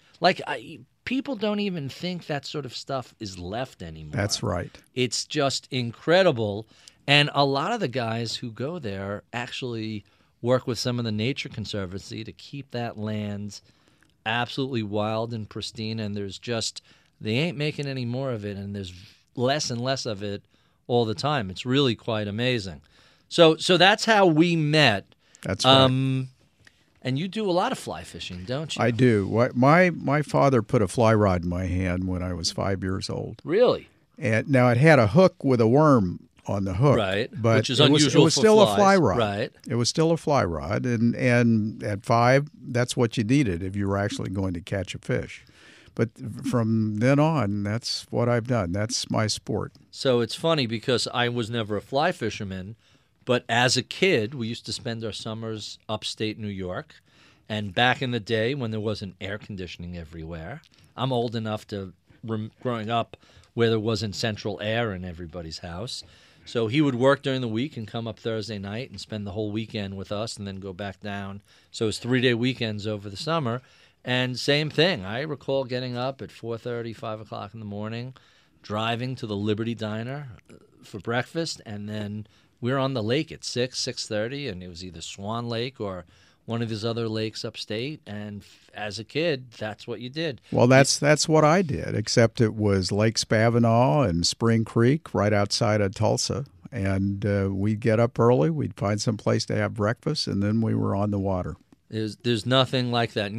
people don't even think that sort of stuff is left anymore. That's right. It's just incredible. And a lot of the guys who go there actually work with some of the Nature Conservancy to keep that land absolutely wild and pristine, and they ain't making any more of it, and there's less and less of it all the time. It's really quite amazing. So that's how we met. That's right. And you do a lot of fly fishing, don't you? I do. My father put a fly rod in my hand when I was 5 years old. Really? And now it had a hook with a worm on the hook, right? But which is unusual. It was still flies. A fly rod, right? It was still a fly rod, and at 5, that's what you needed if you were actually going to catch a fish. But from then on, that's what I've done. That's my sport. So it's funny because I was never a fly fisherman, but as a kid, we used to spend our summers upstate New York, and back in the day when there wasn't air conditioning everywhere, I'm old enough to growing up where there wasn't central air in everybody's house. So he would work during the week and come up Thursday night and spend the whole weekend with us and then go back down. So it was 3-day weekends over the summer. And same thing. I recall getting up at 4:30, 5 o'clock in the morning, driving to the Liberty Diner for breakfast, and then we were on the lake at 6:30, and it was either Swan Lake or one of these other lakes upstate. And as a kid, that's what you did. Well, that's what I did, except it was Lake Spavinaw and Spring Creek right outside of Tulsa. And we'd get up early, we'd find some place to have breakfast, and then we were on the water. There's nothing like that. And,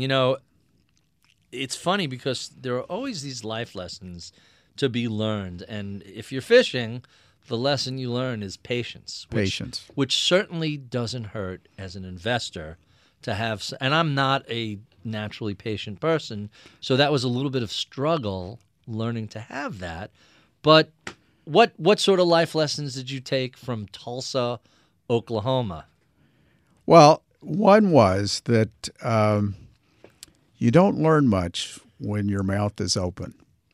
it's funny because there are always these life lessons to be learned. And if you're fishing, the lesson you learn is patience. Which certainly doesn't hurt as an investor to have. And I'm not a naturally patient person, so that was a little bit of struggle learning to have that. But what sort of life lessons did you take from Tulsa, Oklahoma? Well, one was that you don't learn much when your mouth is open.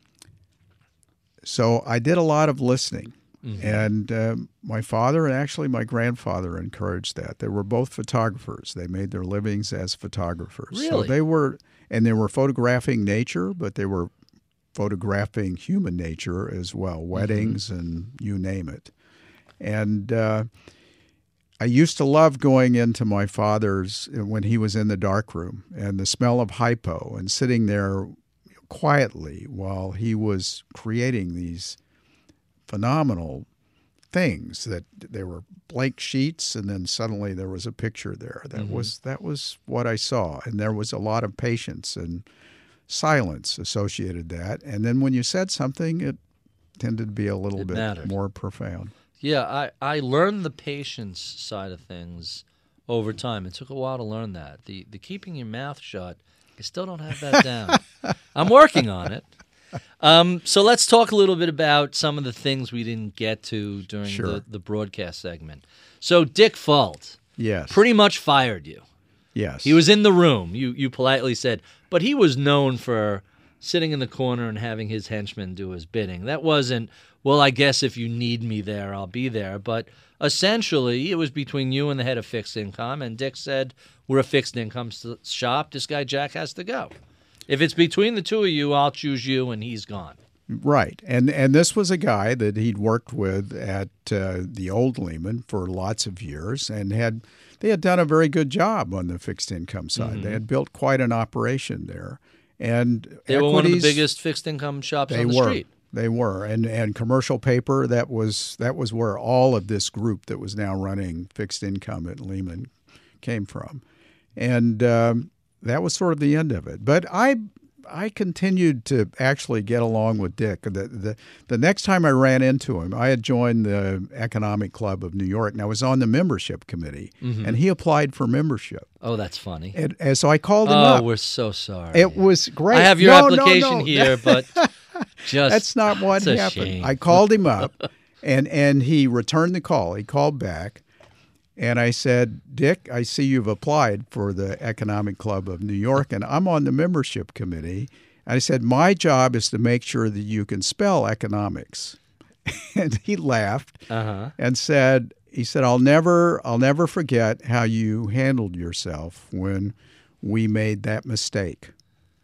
So I did a lot of listening. Mm-hmm. And my father and actually my grandfather encouraged that. They were both photographers. They made their livings as photographers. Really? So they were photographing nature, but they were photographing human nature as well, weddings and you name it. And I used to love going into my father's when he was in the darkroom and the smell of hypo and sitting there quietly while he was creating these phenomenal things that there were blank sheets and then suddenly there was a picture there. That was what I saw, and there was a lot of patience and silence associated that. And then when you said something, it tended to be a little bit more profound. Yeah, I learned the patience side of things over time. It took a while to learn that. The keeping your mouth shut, I still don't have that down. I'm working on it. So let's talk a little bit about some of the things we didn't get to during the broadcast segment. So Dick Fuld, pretty much fired you. Yes. He was in the room, you politely said, but he was known for sitting in the corner and having his henchmen do his bidding. That wasn't, well, I guess if you need me there, I'll be there. But essentially, it was between you and the head of fixed income, and Dick said, we're a fixed income shop. This guy, Jack, has to go. If it's between the two of you, I'll choose you, and he's gone. Right. And this was a guy that he'd worked with at the old Lehman for lots of years, and they had done a very good job on the fixed income side. They had built quite an operation there. And they were one of the biggest fixed income shops on the street. They were. And commercial paper, that was where all of this group that was now running fixed income at Lehman came from. And that was sort of the end of it. But I continued to actually get along with Dick. The next time I ran into him, I had joined the Economic Club of New York, and I was on the membership committee, and he applied for membership. Oh, that's funny. And so I called him up. Oh, we're so sorry. It was great. I have your application here, but just that's not what a happened. shame. I called him up, and he returned the call. He called back. And I said, Dick, I see you've applied for the Economic Club of New York, and I'm on the membership committee. And I said, my job is to make sure that you can spell economics. And he laughed and said, I'll never forget how you handled yourself when we made that mistake.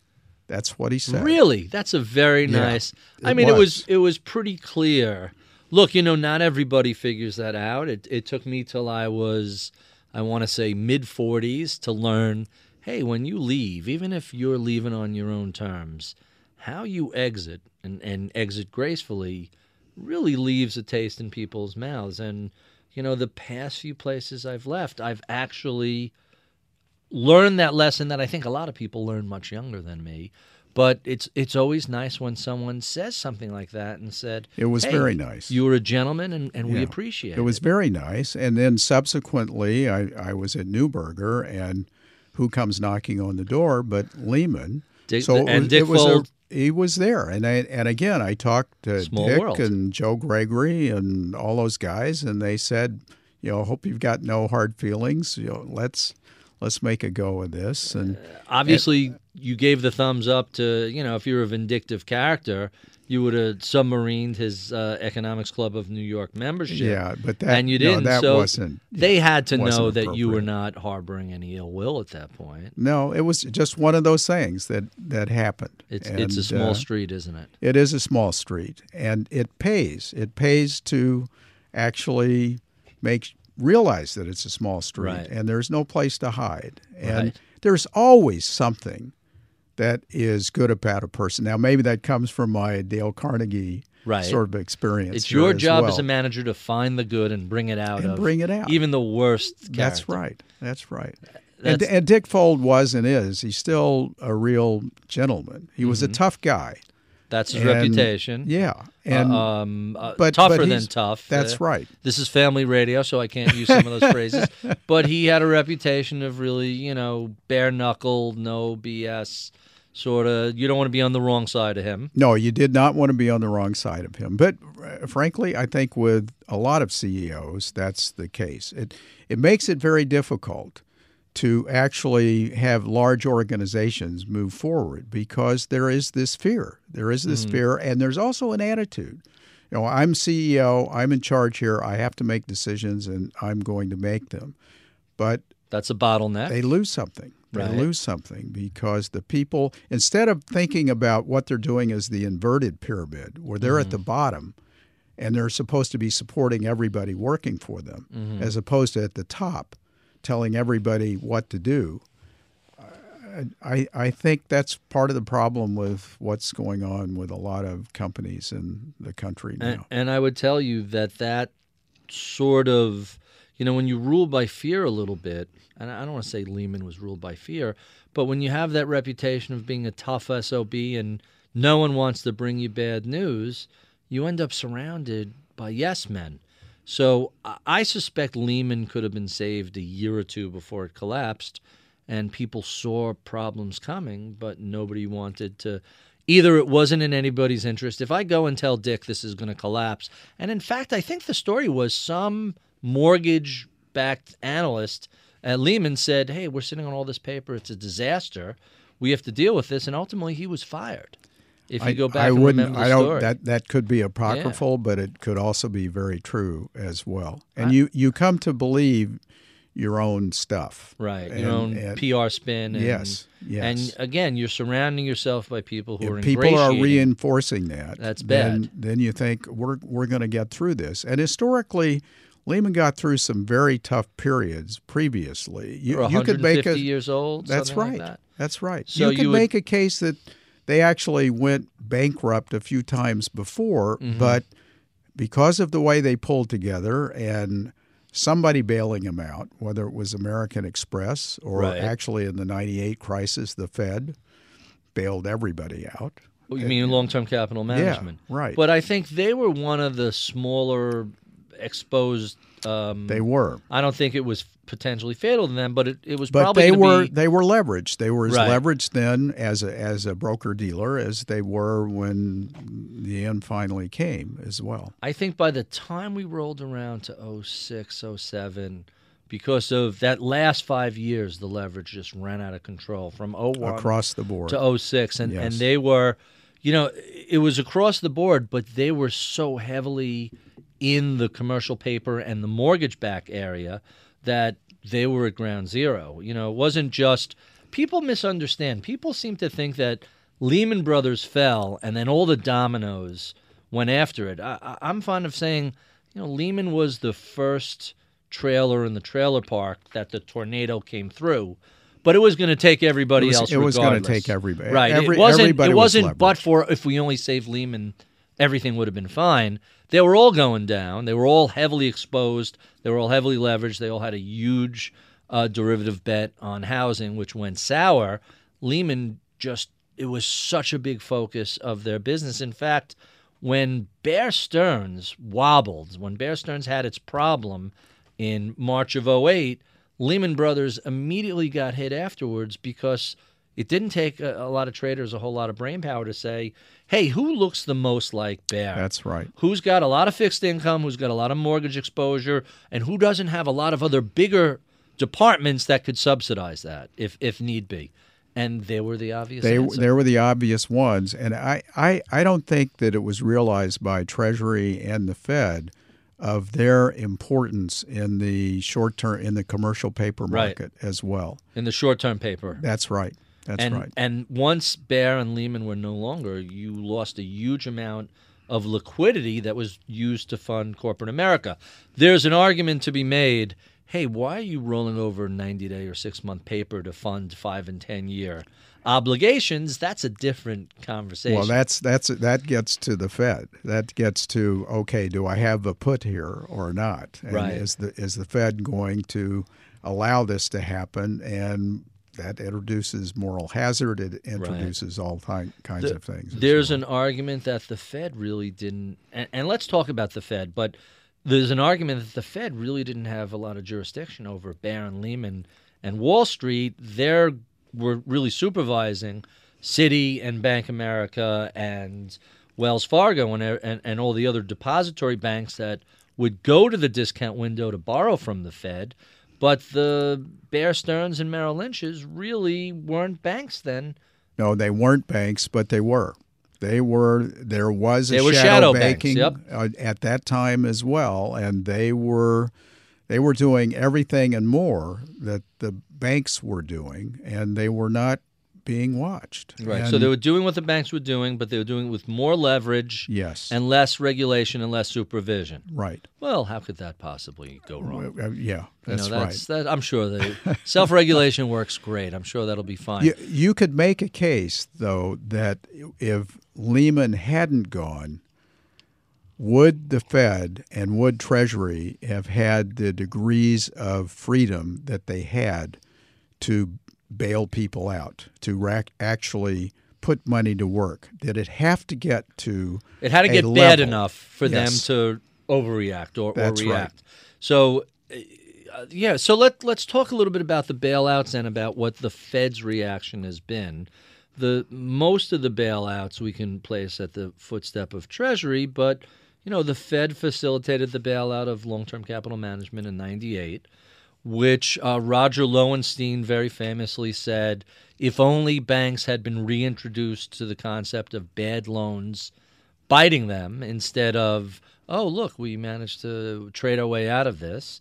That's what he said. Really? That's a very nice. I mean, it was pretty clear. Look, not everybody figures that out. It took me till I was, I want to say, mid-40s to learn, hey, when you leave, even if you're leaving on your own terms, how you exit and exit gracefully really leaves a taste in people's mouths. And, the past few places I've left, I've actually learned that lesson that I think a lot of people learn much younger than me. But it's always nice when someone says something like that and said, it was very nice. You were a gentleman, and we appreciate it. It was very nice. And then subsequently, I was at Neuberger, and who comes knocking on the door but Lehman. Dick Fold. He was there. And again, I talked to Dick world. And Joe Gregory and all those guys, and they said, hope you've got no hard feelings. Let's make a go of this. And obviously, you gave the thumbs up to, if you're a vindictive character, you would have submarined his Economics Club of New York membership. Yeah, but and you didn't. That so wasn't. They had to know that you were not harboring any ill will at that point. No, it was just one of those things that happened. It's a small street, isn't it? It is a small street, and it pays. It pays to actually realize that it's a small street, and there's no place to hide. And there's always something that is good about a person. Now, maybe that comes from my Dale Carnegie sort of experience. It's your job as a manager to find the good and bring it out. Even the worst character. That's right. And Dick Fold was and is. He's still a real gentleman. He was a tough guy. That's his reputation. Yeah. But tougher than tough. That's right. This is family radio, so I can't use some of those phrases. But he had a reputation of really, bare-knuckled, no BS, sort of. You don't want to be on the wrong side of him. No, you did not want to be on the wrong side of him. But frankly, I think with a lot of CEOs, that's the case. It makes it very difficult to actually have large organizations move forward because there is this fear. There is this fear, and there's also an attitude. I'm CEO, I'm in charge here, I have to make decisions, and I'm going to make them. But that's a bottleneck. They lose something. They lose something because the people, instead of thinking about what they're doing as the inverted pyramid, where they're at the bottom, and they're supposed to be supporting everybody working for them, as opposed to at the top, telling everybody what to do. I think that's part of the problem with what's going on with a lot of companies in the country now. And I would tell you that sort of, when you rule by fear a little bit, and I don't want to say Lehman was ruled by fear, but when you have that reputation of being a tough SOB and no one wants to bring you bad news, you end up surrounded by yes men. So I suspect Lehman could have been saved a year or two before it collapsed, and people saw problems coming, but nobody wanted to. Either it wasn't in anybody's interest. If I go and tell Dick this is going to collapse, and in fact, I think the story was some mortgage-backed analyst at Lehman said, hey, we're sitting on all this paper. It's a disaster. We have to deal with this, and ultimately he was fired. If you go back and remember the story. That could be apocryphal, but it could also be very true as well. And you come to believe, your own stuff. Right, your own PR spin. And, yes. And again, you're surrounding yourself by people who are people are reinforcing that. That's bad. Then you think we're going to get through this. And historically, Lehman got through some very tough periods previously. You could make 150 years old. That's right. Like that. That's right. So you could make a case that they actually went bankrupt a few times before, but because of the way they pulled together and somebody bailing them out, whether it was American Express or actually in the 98 crisis, the Fed bailed everybody out. Well, you mean long-term capital management? Yeah, right. But I think they were one of the smaller exposed. They were. I don't think it was potentially fatal to them, but it was but probably they were leveraged. They were as right. leveraged then as a broker dealer as they were when the end finally came as well. I think by the time we rolled around to 06, 07, because of that last 5 years, the leverage just ran out of control from 01 across the board to 06, and yes. and they were, it was across the board, but they were so heavily in the commercial paper and the mortgage-backed area that they were at ground zero. It wasn't just – people misunderstand. People seem to think that Lehman Brothers fell and then all the dominoes went after it. I'm fond of saying, Lehman was the first trailer in the trailer park that the tornado came through. But it was going to take everybody else regardless. It was going to take everybody. Right. Everybody it wasn't but leveraged. for if we only saved Lehman, everything would have been fine. They were all going down. They were all heavily exposed. They were all heavily leveraged. They all had a huge derivative bet on housing, which went sour. Lehman it was such a big focus of their business. In fact, when Bear Stearns wobbled, when Bear Stearns had its problem in March of 08, Lehman Brothers immediately got hit afterwards because it didn't take a lot of traders a whole lot of brain power to say, hey, who looks the most like Bear? That's right. Who's got a lot of fixed income, who's got a lot of mortgage exposure, and who doesn't have a lot of other bigger departments that could subsidize that if need be? And they were the obvious answer. They were the obvious ones. And I don't think that it was realized by Treasury and the Fed of their importance in the short term, in the commercial paper market as well. In the short-term paper. That's right. That's right. And once Bear and Lehman were no longer, you lost a huge amount of liquidity that was used to fund corporate America. There's an argument to be made, hey, why are you rolling over 90-day or 6-month paper to fund 5- and 10-year obligations? That's a different conversation. Well, that gets to the Fed. That gets to, okay, do I have a put here or not? And right. Is the Fed going to allow this to happen? And that introduces moral hazard. It introduces all kinds of things. There's an argument that the Fed really didn't, and let's talk about the Fed, but there's an argument that the Fed really didn't have a lot of jurisdiction over Bear and Lehman and Wall Street. They were really supervising Citi and Bank America and Wells Fargo and all the other depository banks that would go to the discount window to borrow from the Fed. But the Bear Stearns and Merrill Lynch's really weren't banks then. No, they weren't banks, but they were. There was a shadow banking at that time as well, and they were doing everything and more that the banks were doing, and they were not being watched. Right. So they were doing what the banks were doing, but they were doing it with more leverage and less regulation and less supervision. Right. Well, how could that possibly go wrong? That's right. I'm sure that self-regulation works great. I'm sure that'll be fine. You could make a case, though, that if Lehman hadn't gone, would the Fed and would Treasury have had the degrees of freedom that they had to bail people out, to actually put money to work? Did it have to get to It had to get bad enough for them to overreact or That's react. Right. So, so let's talk a little bit about the bailouts and about what the Fed's reaction has been. Most of the bailouts we can place at the footstep of Treasury, but the Fed facilitated the bailout of long-term capital management in '98. Which Roger Lowenstein very famously said, if only banks had been reintroduced to the concept of bad loans biting them instead of, oh, look, we managed to trade our way out of this.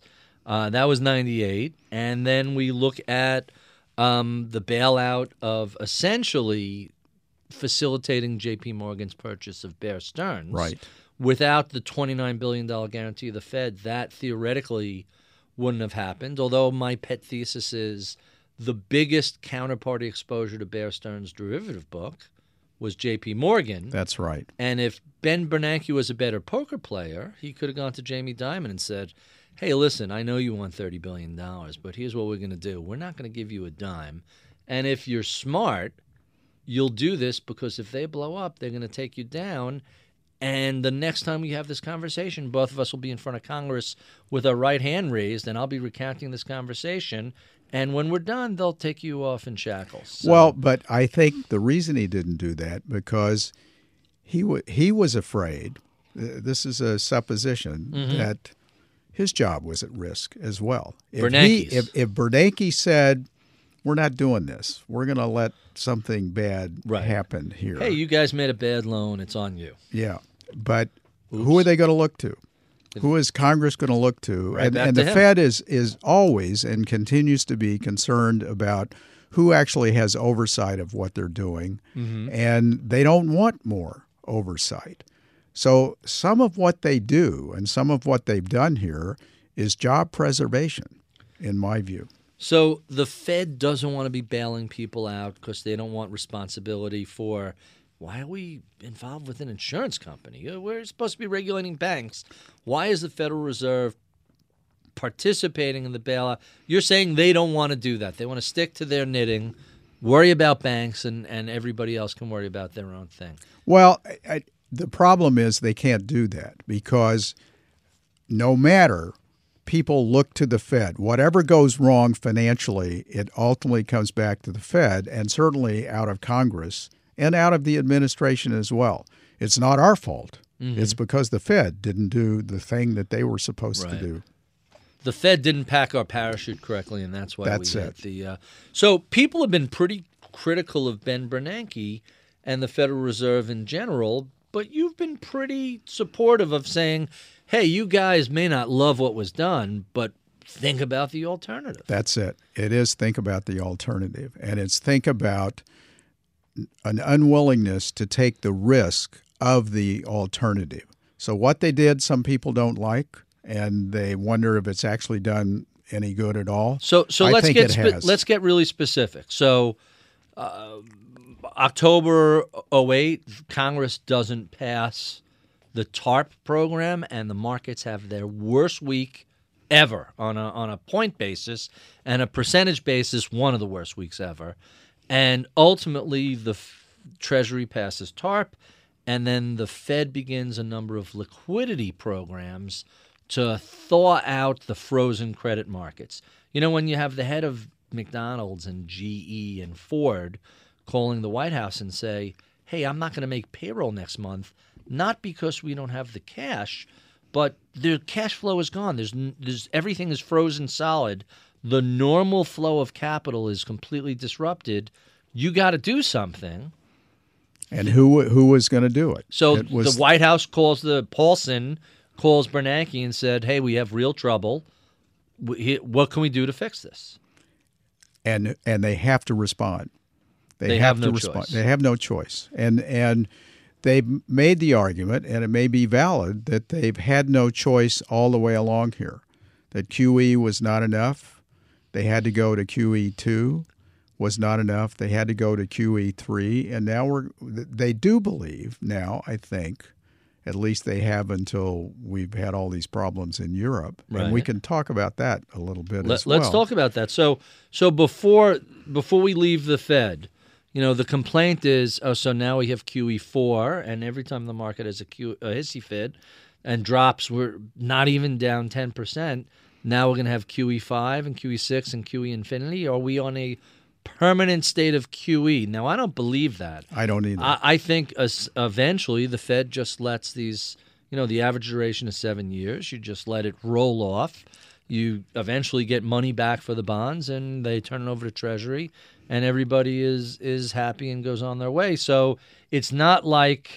That was 98. And then we look at the bailout of essentially facilitating J.P. Morgan's purchase of Bear Stearns. Right. Without the $29 billion guarantee of the Fed, that theoretically wouldn't have happened, although my pet thesis is the biggest counterparty exposure to Bear Stearns' derivative book was J.P. Morgan. That's right. And if Ben Bernanke was a better poker player, he could have gone to Jamie Dimon and said, hey, listen, I know you want $30 billion, but here's what we're going to do. We're not going to give you a dime. And if you're smart, you'll do this because if they blow up, they're going to take you down. And the next time we have this conversation, both of us will be in front of Congress with our right hand raised, and I'll be recounting this conversation. And when we're done, they'll take you off in shackles. So. Well, but I think the reason he didn't do that because he was afraid, this is a supposition, that his job was at risk as well. If Bernanke said, we're not doing this, we're going to let something bad happen here. Hey, you guys made a bad loan. It's on you. Yeah. But who are they going to look to? Who is Congress going to look to? Right and the him. Fed is always and continues to be concerned about who actually has oversight of what they're doing, and they don't want more oversight. So some of what they do and some of what they've done here is job preservation, in my view. So the Fed doesn't want to be bailing people out because they don't want responsibility for why are we involved with an insurance company? We're supposed to be regulating banks. Why is the Federal Reserve participating in the bailout? You're saying they don't want to do that. They want to stick to their knitting, worry about banks, and everybody else can worry about their own thing. Well, the problem is they can't do that because no matter people look to the Fed, whatever goes wrong financially, it ultimately comes back to the Fed and certainly out of Congress and out of the administration as well. It's not our fault. It's because the Fed didn't do the thing that they were supposed to do. The Fed didn't pack our parachute correctly, and that's why we hit the. So people have been pretty critical of Ben Bernanke and the Federal Reserve in general, but you've been pretty supportive of saying, hey, you guys may not love what was done, but think about the alternative. That's it. It is think about the alternative, and it's think about an unwillingness to take the risk of the alternative. So what they did, some people don't like, and they wonder if it's actually done any good at all. So let's get really specific. So October 2008, Congress doesn't pass the TARP program, and the markets have their worst week ever on a point basis and a percentage basis, one of the worst weeks ever. And ultimately, the Treasury passes TARP, and then the Fed begins a number of liquidity programs to thaw out the frozen credit markets. You know, when you have the head of McDonald's and GE and Ford calling the White House and say, hey, I'm not going to make payroll next month, not because we don't have the cash, but the cash flow is gone. There's everything is frozen solid. The normal flow of capital is completely disrupted. You got to do something. And who was going to do it? So the White House Paulson calls Bernanke and said, hey, we have real trouble. What can we do to fix this? And they have to respond. They have no choice. They have no choice. And they made the argument, and it may be valid, that they've had no choice all the way along here, that QE was not enough. They had to go to QE2, was not enough. They had to go to QE3, and now they do believe now, I think, at least they have until we've had all these problems in Europe. Right. And we can talk about that a little bit as well. Let's talk about that. So before we leave the Fed, you know, the complaint is, so now we have QE4, and every time the market has a hissy fit and drops, we're not even down 10%. Now we're going to have QE5 and QE6 and QE infinity. Are we on a permanent state of QE? Now, I don't believe that. I don't either. I think eventually the Fed just lets these, you know, the average duration is 7 years. You just let it roll off. You eventually get money back for the bonds, and they turn it over to Treasury, and everybody is happy and goes on their way. So it's not like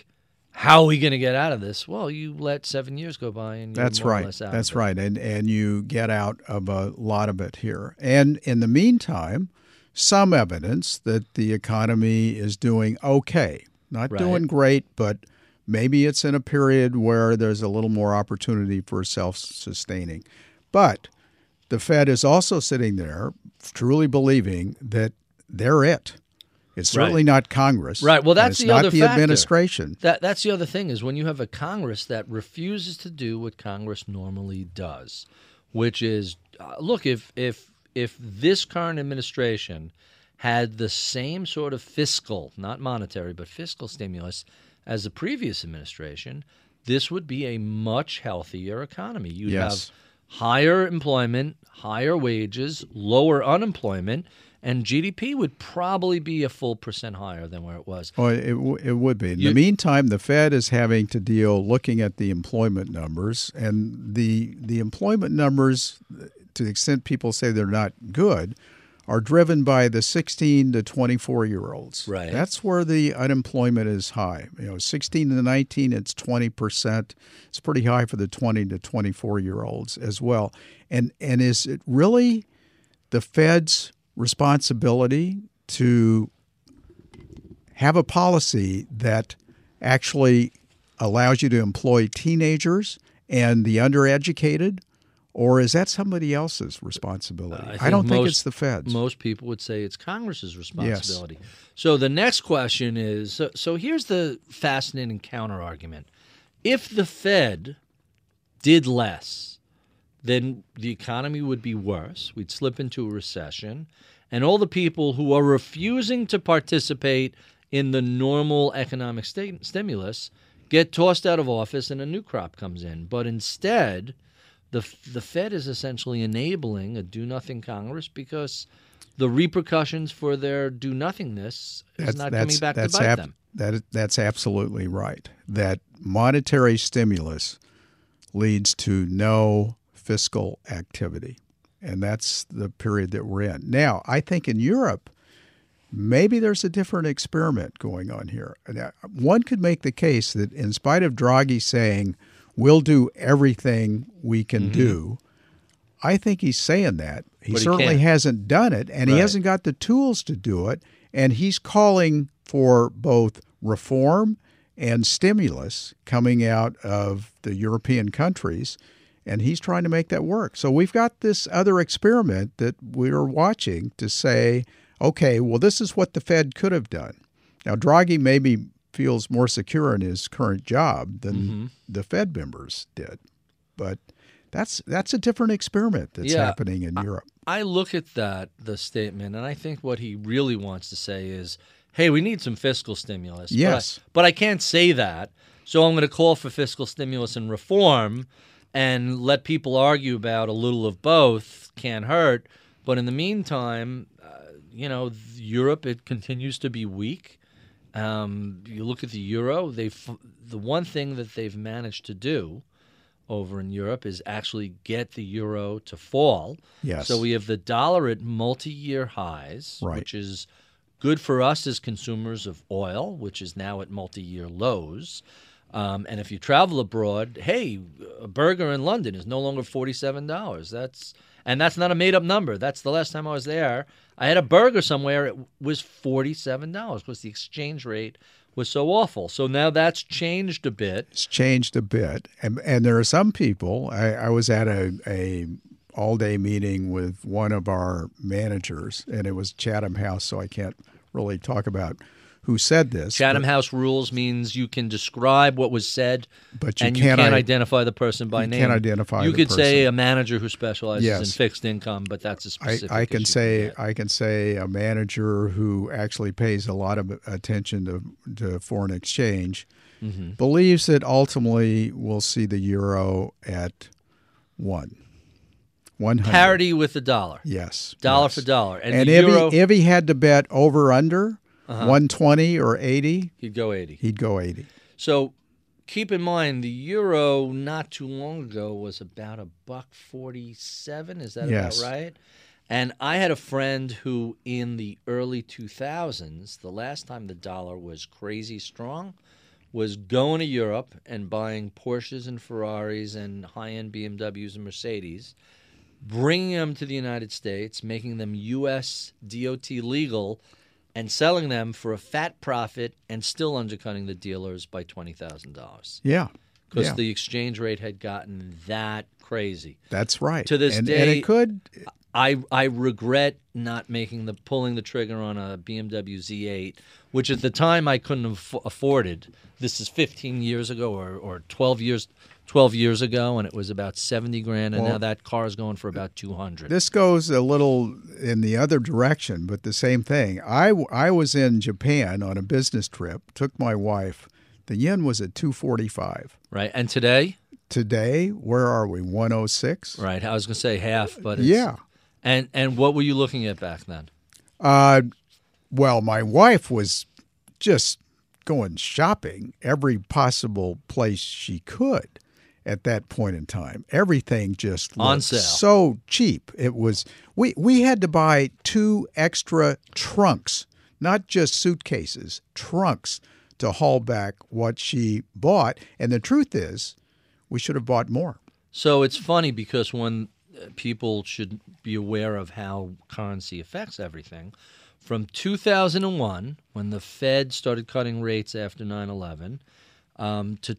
how are we going to get out of this? Well, you let 7 years go by and you're That's more or right. less out That's of it. right. And you get out of a lot of it here. And in the meantime, some evidence that the economy is doing okay. Not Right. doing great, but maybe it's in a period where there's a little more opportunity for self-sustaining. But the Fed is also sitting there truly believing that they're it. It's certainly not Congress. Right. Well, and that's it's the other not the factor. administration. That's the other thing is when you have a Congress that refuses to do what Congress normally does, which is, look, if this current administration had the same sort of fiscal, not monetary, but fiscal stimulus as the previous administration, this would be a much healthier economy. You'd Yes. have higher employment, higher wages, lower unemployment, and GDP would probably be a full % higher than where it was. Well, it would be. In the meantime, the Fed is having to deal looking at the employment numbers, and the employment numbers, to the extent people say they're not good, are driven by the 16 to 24-year-olds. Right. That's where the unemployment is high. 16 to 19, it's 20%. It's pretty high for the 20 to 24-year-olds as well. And is it really the Fed's responsibility to have a policy that actually allows you to employ teenagers and the undereducated, or is that somebody else's responsibility? I don't think it's the Fed's. Most people would say it's Congress's responsibility. Yes. So the next question is, so here's the fascinating counter-argument. If the Fed did less, then the economy would be worse. We'd slip into a recession. And all the people who are refusing to participate in the normal economic stimulus get tossed out of office and a new crop comes in. But instead, the Fed is essentially enabling a do-nothing Congress because the repercussions for their do-nothingness is not coming back to bite them. That's absolutely right. That monetary stimulus leads to no fiscal activity. And that's the period that we're in. Now, I think in Europe, maybe there's a different experiment going on here. One could make the case that in spite of Draghi saying, we'll do everything we can do, I think he's saying that. He certainly hasn't done it, and he hasn't got the tools to do it. And he's calling for both reform and stimulus coming out of the European countries. And he's trying to make that work. So we've got this other experiment that we're watching to say, okay, well, this is what the Fed could have done. Now, Draghi maybe feels more secure in his current job than the Fed members did. But that's a different experiment that's happening in Europe. I look at the statement, and I think what he really wants to say is, hey, we need some fiscal stimulus. Yes. But I can't say that, so I'm going to call for fiscal stimulus and reform and let people argue about a little of both. Can't hurt. But in the meantime, Europe, it continues to be weak. You look at the euro, the one thing that they've managed to do over in Europe is actually get the euro to fall. Yes. So we have the dollar at multi-year highs, right, which is good for us as consumers of oil, which is now at multi-year lows. And if you travel abroad, hey, a burger in London is no longer $47. That's not a made-up number. That's the last time I was there. I had a burger somewhere. It was $47 because the exchange rate was so awful. So now that's changed a bit. It's changed a bit. And there are some people. I was at a all-day meeting with one of our managers, and it was Chatham House, so I can't really talk about who said this. Chatham House rules means you can describe what was said, but you can't identify the person by name. You can't identify You the could person. say a manager who specializes Yes. in fixed income, but that's a specific I can issue. say a manager who actually pays a lot of attention to foreign exchange believes that ultimately we'll see the euro at 100. Parity with the dollar. Yes. Dollar for dollar. And the euro, if he had to bet over under 120 or 80, he'd go 80. He'd go 80. So keep in mind, the euro not too long ago was about $1.47. Is that Yes. about right? And I had a friend who, in the early 2000s, the last time the dollar was crazy strong was going to Europe and buying Porsches and Ferraris and high-end BMWs and Mercedes, bringing them to the United States, making them U.S. DOT legal, and selling them for a fat profit and still undercutting the dealers by $20,000. Yeah. Because the exchange rate had gotten that crazy. That's right. To this day, and it could. I regret not pulling the trigger on a BMW Z8, which at the time I couldn't have afforded. This is 15 years ago or 12 years ago, and it was about $70,000, and now that car is going for about $200,000. This goes a little in the other direction, but the same thing. I was in Japan on a business trip, took my wife. The yen was at 245. Right, and today? Today, where are we? 106. Right, I was going to say half, but it's, yeah. And what were you looking at back then? Well, my wife was just going shopping every possible place she could at that point in time. Everything just looked on sale, so cheap. It was we had to buy 2 extra trunks, not just suitcases, trunks to haul back what she bought. And the truth is, we should have bought more. So it's funny because when people should be aware of how currency affects everything. From 2001, when the Fed started cutting rates after 9/11, to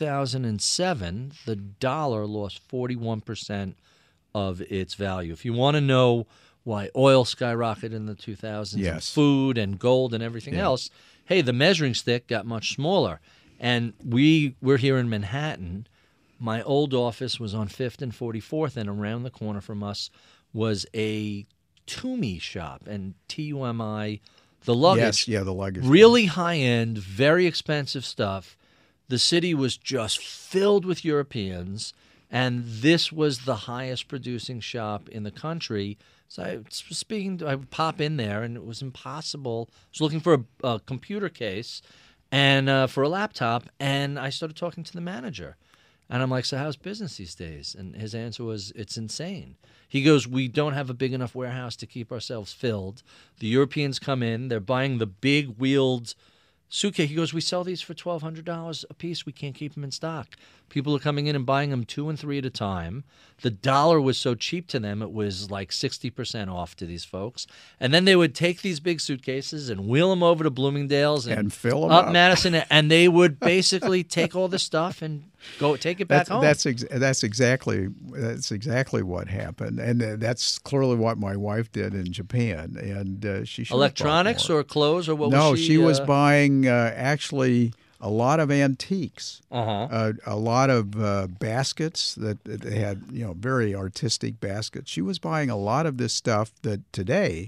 2007, the dollar lost 41% of its value. If you want to know why oil skyrocketed in the 2000s, yes, and food and gold and everything else, hey, the measuring stick got much smaller. And we're here in Manhattan. My old office was on 5th and 44th, and around the corner from us was a Tumi shop, and Tumi, the luggage. Yes, the luggage. Really high-end, very expensive stuff. The city was just filled with Europeans, and this was the highest producing shop in the country. So I would pop in there, and it was impossible. I was looking for a computer case and for a laptop, and I started talking to the manager. And I'm like, so how's business these days? And his answer was, it's insane. He goes, we don't have a big enough warehouse to keep ourselves filled. The Europeans come in. They're buying the big wheeled suitcase. He goes, we sell these for $1,200 a piece. We can't keep them in stock. People are coming in and buying them 2 and 3 at a time. The dollar was so cheap to them, it was like 60% off to these folks. And then they would take these big suitcases and wheel them over to Bloomingdale's and fill them up up. Madison, and they would basically take all the stuff and go take it back home. That's exactly what happened, and that's clearly what my wife did in Japan. And she should electronics or clothes or what? No, was she? She was buying actually a lot of antiques, Uh-huh. A lot of baskets that they had, very artistic baskets. She was buying a lot of this stuff that today,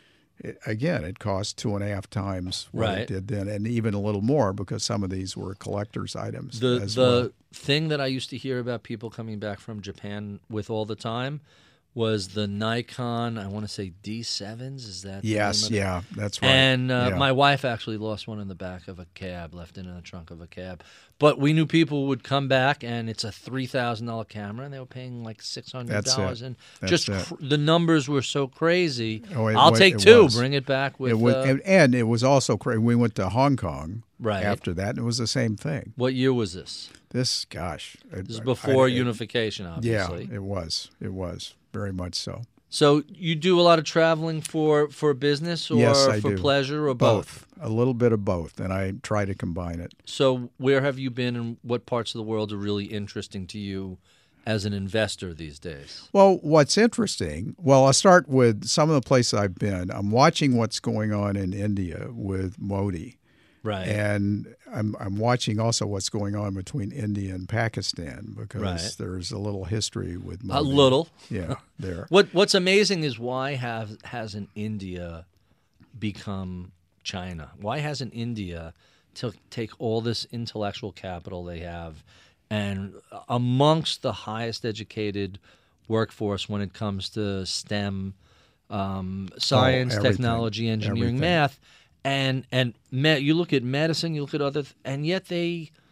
it cost 2.5 times what it did then, and even a little more because some of these were collector's items. The thing that I used to hear about people coming back from Japan with all the time was the Nikon, I want to say D7s, is that the Yes, name of it? yeah, that's right. And my wife actually lost one in the back of a cab, left it in the trunk of a cab. But we knew people would come back, and it's a $3,000 camera, and they were paying like $600. That's it. And That's the numbers were so crazy. Oh, I'll take 2, bring it back with... and it was also crazy. We went to Hong Kong after that, and it was the same thing. What year was this? This is before unification, obviously. Yeah, it was. It was. Very much so. So you do a lot of traveling for business or yes, I for do. pleasure or both? A little bit of both, and I try to combine it. So where have you been and what parts of the world are really interesting to you as an investor these days? Well, what's interesting, I'll start with some of the places I've been. I'm watching what's going on in India with Modi. Right. And I'm watching also what's going on between India and Pakistan because there's a little history with Modi. A little. Yeah, there. What's amazing is why hasn't India become China? Why hasn't India take all this intellectual capital they have and amongst the highest educated workforce when it comes to STEM, science, technology, engineering, math, and you look at medicine, you look at and yet they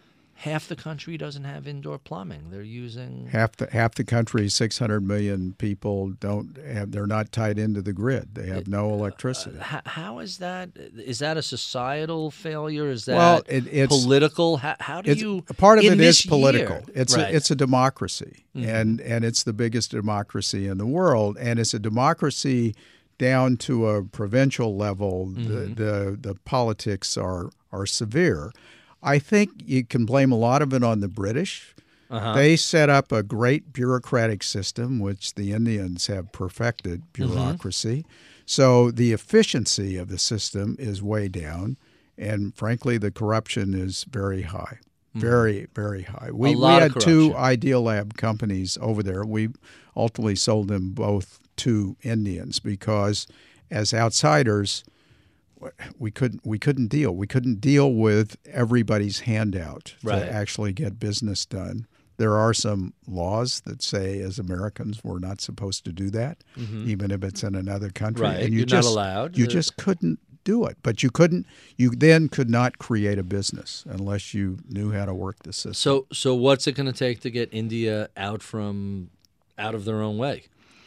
half the country doesn't have indoor plumbing. They're using half the country, 600 million people don't have. They're not tied into the grid. They have no electricity. How is that? Is that a societal failure? Is that it's political? How do you? Part of in it this is political. year, It's a democracy, Mm-hmm. and it's the biggest democracy in the world, and it's a democracy down to a provincial level. Mm-hmm. The politics are severe. I think you can blame a lot of it on the British. They set up a great bureaucratic system, which the Indians have perfected, bureaucracy. So the efficiency of the system is way down, and frankly, the corruption is very high, very, very high. We had two Idealab companies over there. We ultimately sold them both to Indians because, as outsiders, we couldn't deal. We couldn't deal with everybody's handout to actually get business done. There are some laws that say, as Americans, we're not supposed to do that, even if it's in another country. Right, and you're not allowed. You just couldn't do it. But you then could not create a business unless you knew how to work the system. So what's it going to take to get India out of their own way?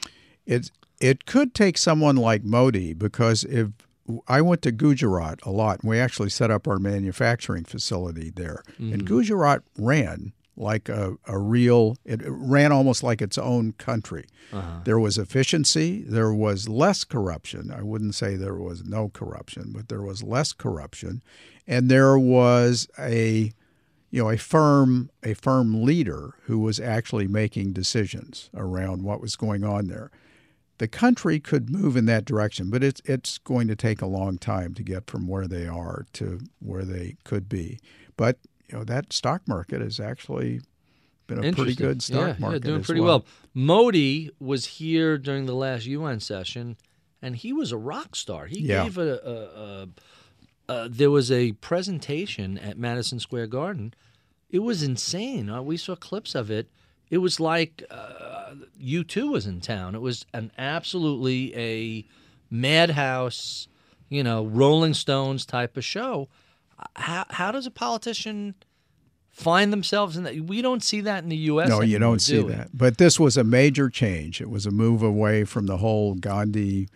It could take someone like Modi, because if I went to Gujarat a lot, and we actually set up our manufacturing facility there. And Gujarat ran like it ran almost like its own country. There was efficiency. There was less corruption. I wouldn't say there was no corruption, but there was less corruption. And there was a firm leader who was actually making decisions around what was going on there. The country could move in that direction, but it's going to take a long time to get from where they are to where they could be. But that stock market has actually been a pretty good stock market. Doing pretty well. Modi was here during the last UN session, and he was a rock star. He gave there was a presentation at Madison Square Garden. It was insane. We saw clips of it. It was like U2 was in town. It was absolutely a madhouse, Rolling Stones type of show. How does a politician find themselves in that? We don't see that in the U.S. No, anymore, you don't see that. But this was a major change. It was a move away from the whole Gandhi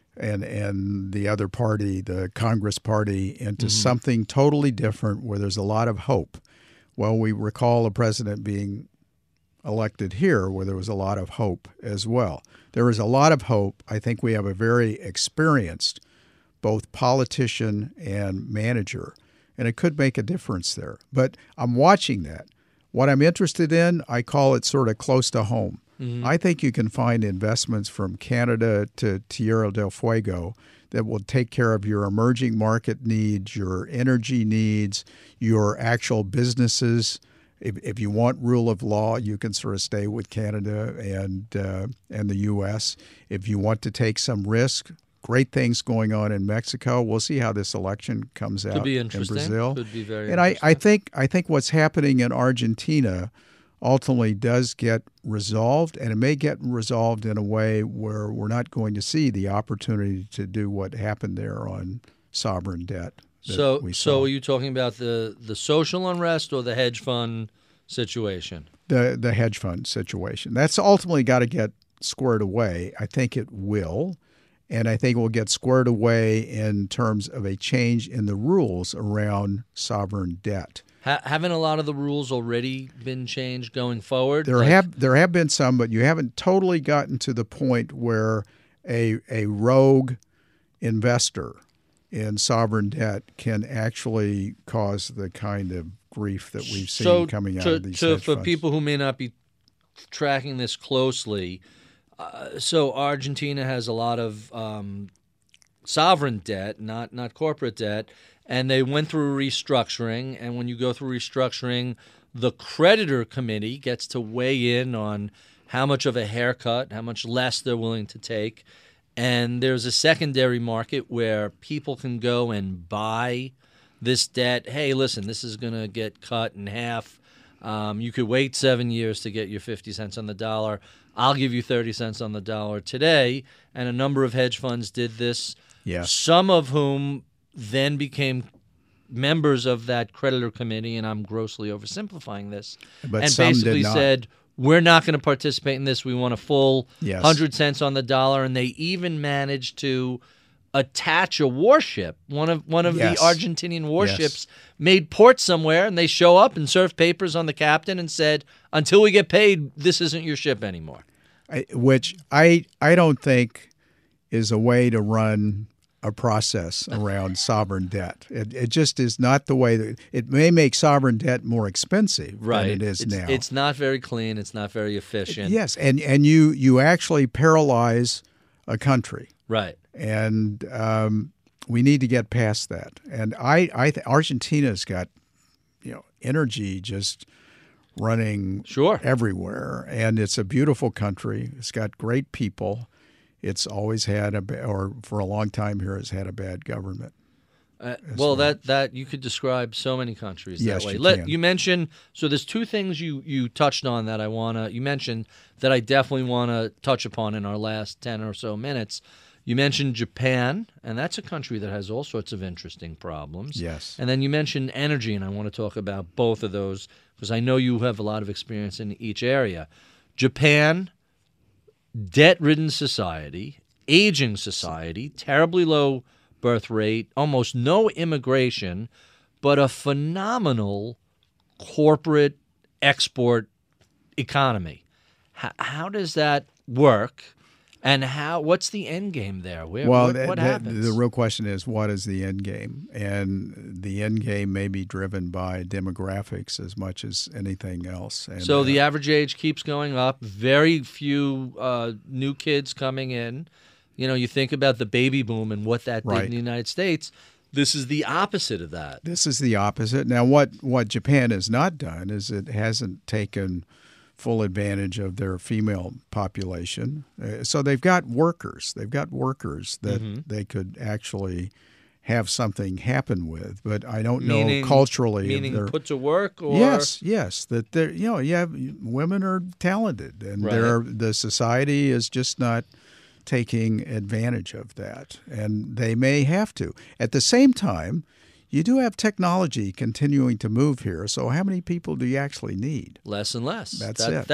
and the other party, the Congress Party, into something totally different where there's a lot of hope. Well, we recall a president being elected here where there was a lot of hope as well. There is a lot of hope. I think we have a very experienced both politician and manager, and it could make a difference there. But I'm watching that. What I'm interested in, I call it sort of close to home. I think you can find investments from Canada to Tierra del Fuego that will take care of your emerging market needs, your energy needs, your actual businesses. If you want rule of law, you can sort of stay with Canada and the U.S. If you want to take some risk, great things going on in Mexico. We'll see how this election comes out in Brazil. Could be very and interesting. I think what's happening in Argentina ultimately does get resolved, and it may get resolved in a way where we're not going to see the opportunity to do what happened there on sovereign debt. So are you talking about the social unrest or the hedge fund situation? The hedge fund situation. That's ultimately got to get squared away. I think it will. And I think it will get squared away in terms of a change in the rules around sovereign debt. Haven't a lot of the rules already been changed going forward? There have been some, but you haven't totally gotten to the point where a rogue investor in sovereign debt can actually cause the kind of grief that we've seen coming out of these hedge funds. For people who may not be tracking this closely, so Argentina has a lot of sovereign debt, not corporate debt, and they went through restructuring. And when you go through restructuring, the creditor committee gets to weigh in on how much of a haircut, how much less they're willing to take. And there's a secondary market where people can go and buy this debt. Hey, listen, this is going to get cut in half. You could wait 7 years to get your 50 cents on the dollar. I'll give you 30 cents on the dollar today. And a number of hedge funds did this, yes. Some of whom then became members of that creditor committee, and I'm grossly oversimplifying this, But and some did basically not. said, we're not going to participate in this. We want a full Yes. 100 cents on the dollar, and they even managed to attach a warship. One of Yes. the Argentinian warships made port somewhere, and they show up and serve papers on the captain and said, until we get paid, this isn't your ship anymore. Which I don't think is a way to run a process around sovereign debt. It just is not the way that it may make sovereign debt more expensive than it is now. It's not very clean. It's not very efficient. Yes, and you actually paralyze a country. Right. And we need to get past that. And Argentina's got energy just running everywhere, and it's a beautiful country. It's got great people. It's always had for a long time here, has had a bad government. That you could describe so many countries that Yes, way. you can. You mentioned, so there's two things you touched on that you mentioned that I definitely want to touch upon in our last 10 or so minutes. You mentioned Japan, and that's a country that has all sorts of interesting problems. Yes. And then you mentioned energy, and I want to talk about both of those because I know you have a lot of experience in each area. Japan, debt-ridden society, aging society, terribly low birth rate, almost no immigration, but a phenomenal corporate export economy. How does that work? And what's the end game there? What happens? The real question is, what is the end game? And the end game may be driven by demographics as much as anything else. And, so the average age keeps going up. Very few new kids coming in. You think about the baby boom and what that did in the United States. This is the opposite of that. This is the opposite. Now, what Japan has not done is it hasn't taken full advantage of their female population. So they've got workers. They've got workers that they could actually have something happen with. But I don't know culturally. Meaning put to work? Or? Yes. That they're, women are talented, and the society is just not taking advantage of that. And they may have to. At the same time, you do have technology continuing to move here. So how many people do you actually need? Less and less. That's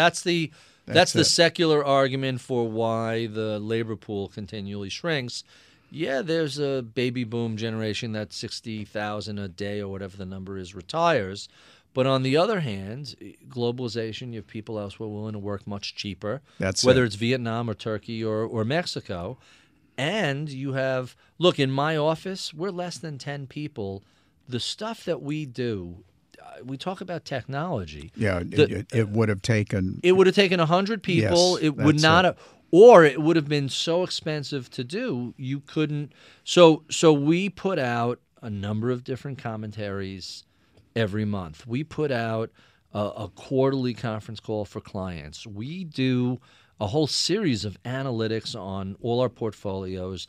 the secular argument for why the labor pool continually shrinks. Yeah, there's a baby boom generation that 60,000 a day or whatever the number is retires. But on the other hand, globalization, you have people elsewhere willing to work much cheaper, whether it's Vietnam or Turkey or Mexico. And you have, look, in my office, we're less than 10 people. The stuff that we do, we talk about technology. Yeah, it would have taken... It would have taken 100 people. Yes, it would not have... Or it would have been so expensive to do, you couldn't... So we put out a number of different commentaries every month. We put out a quarterly conference call for clients. We do a whole series of analytics on all our portfolios,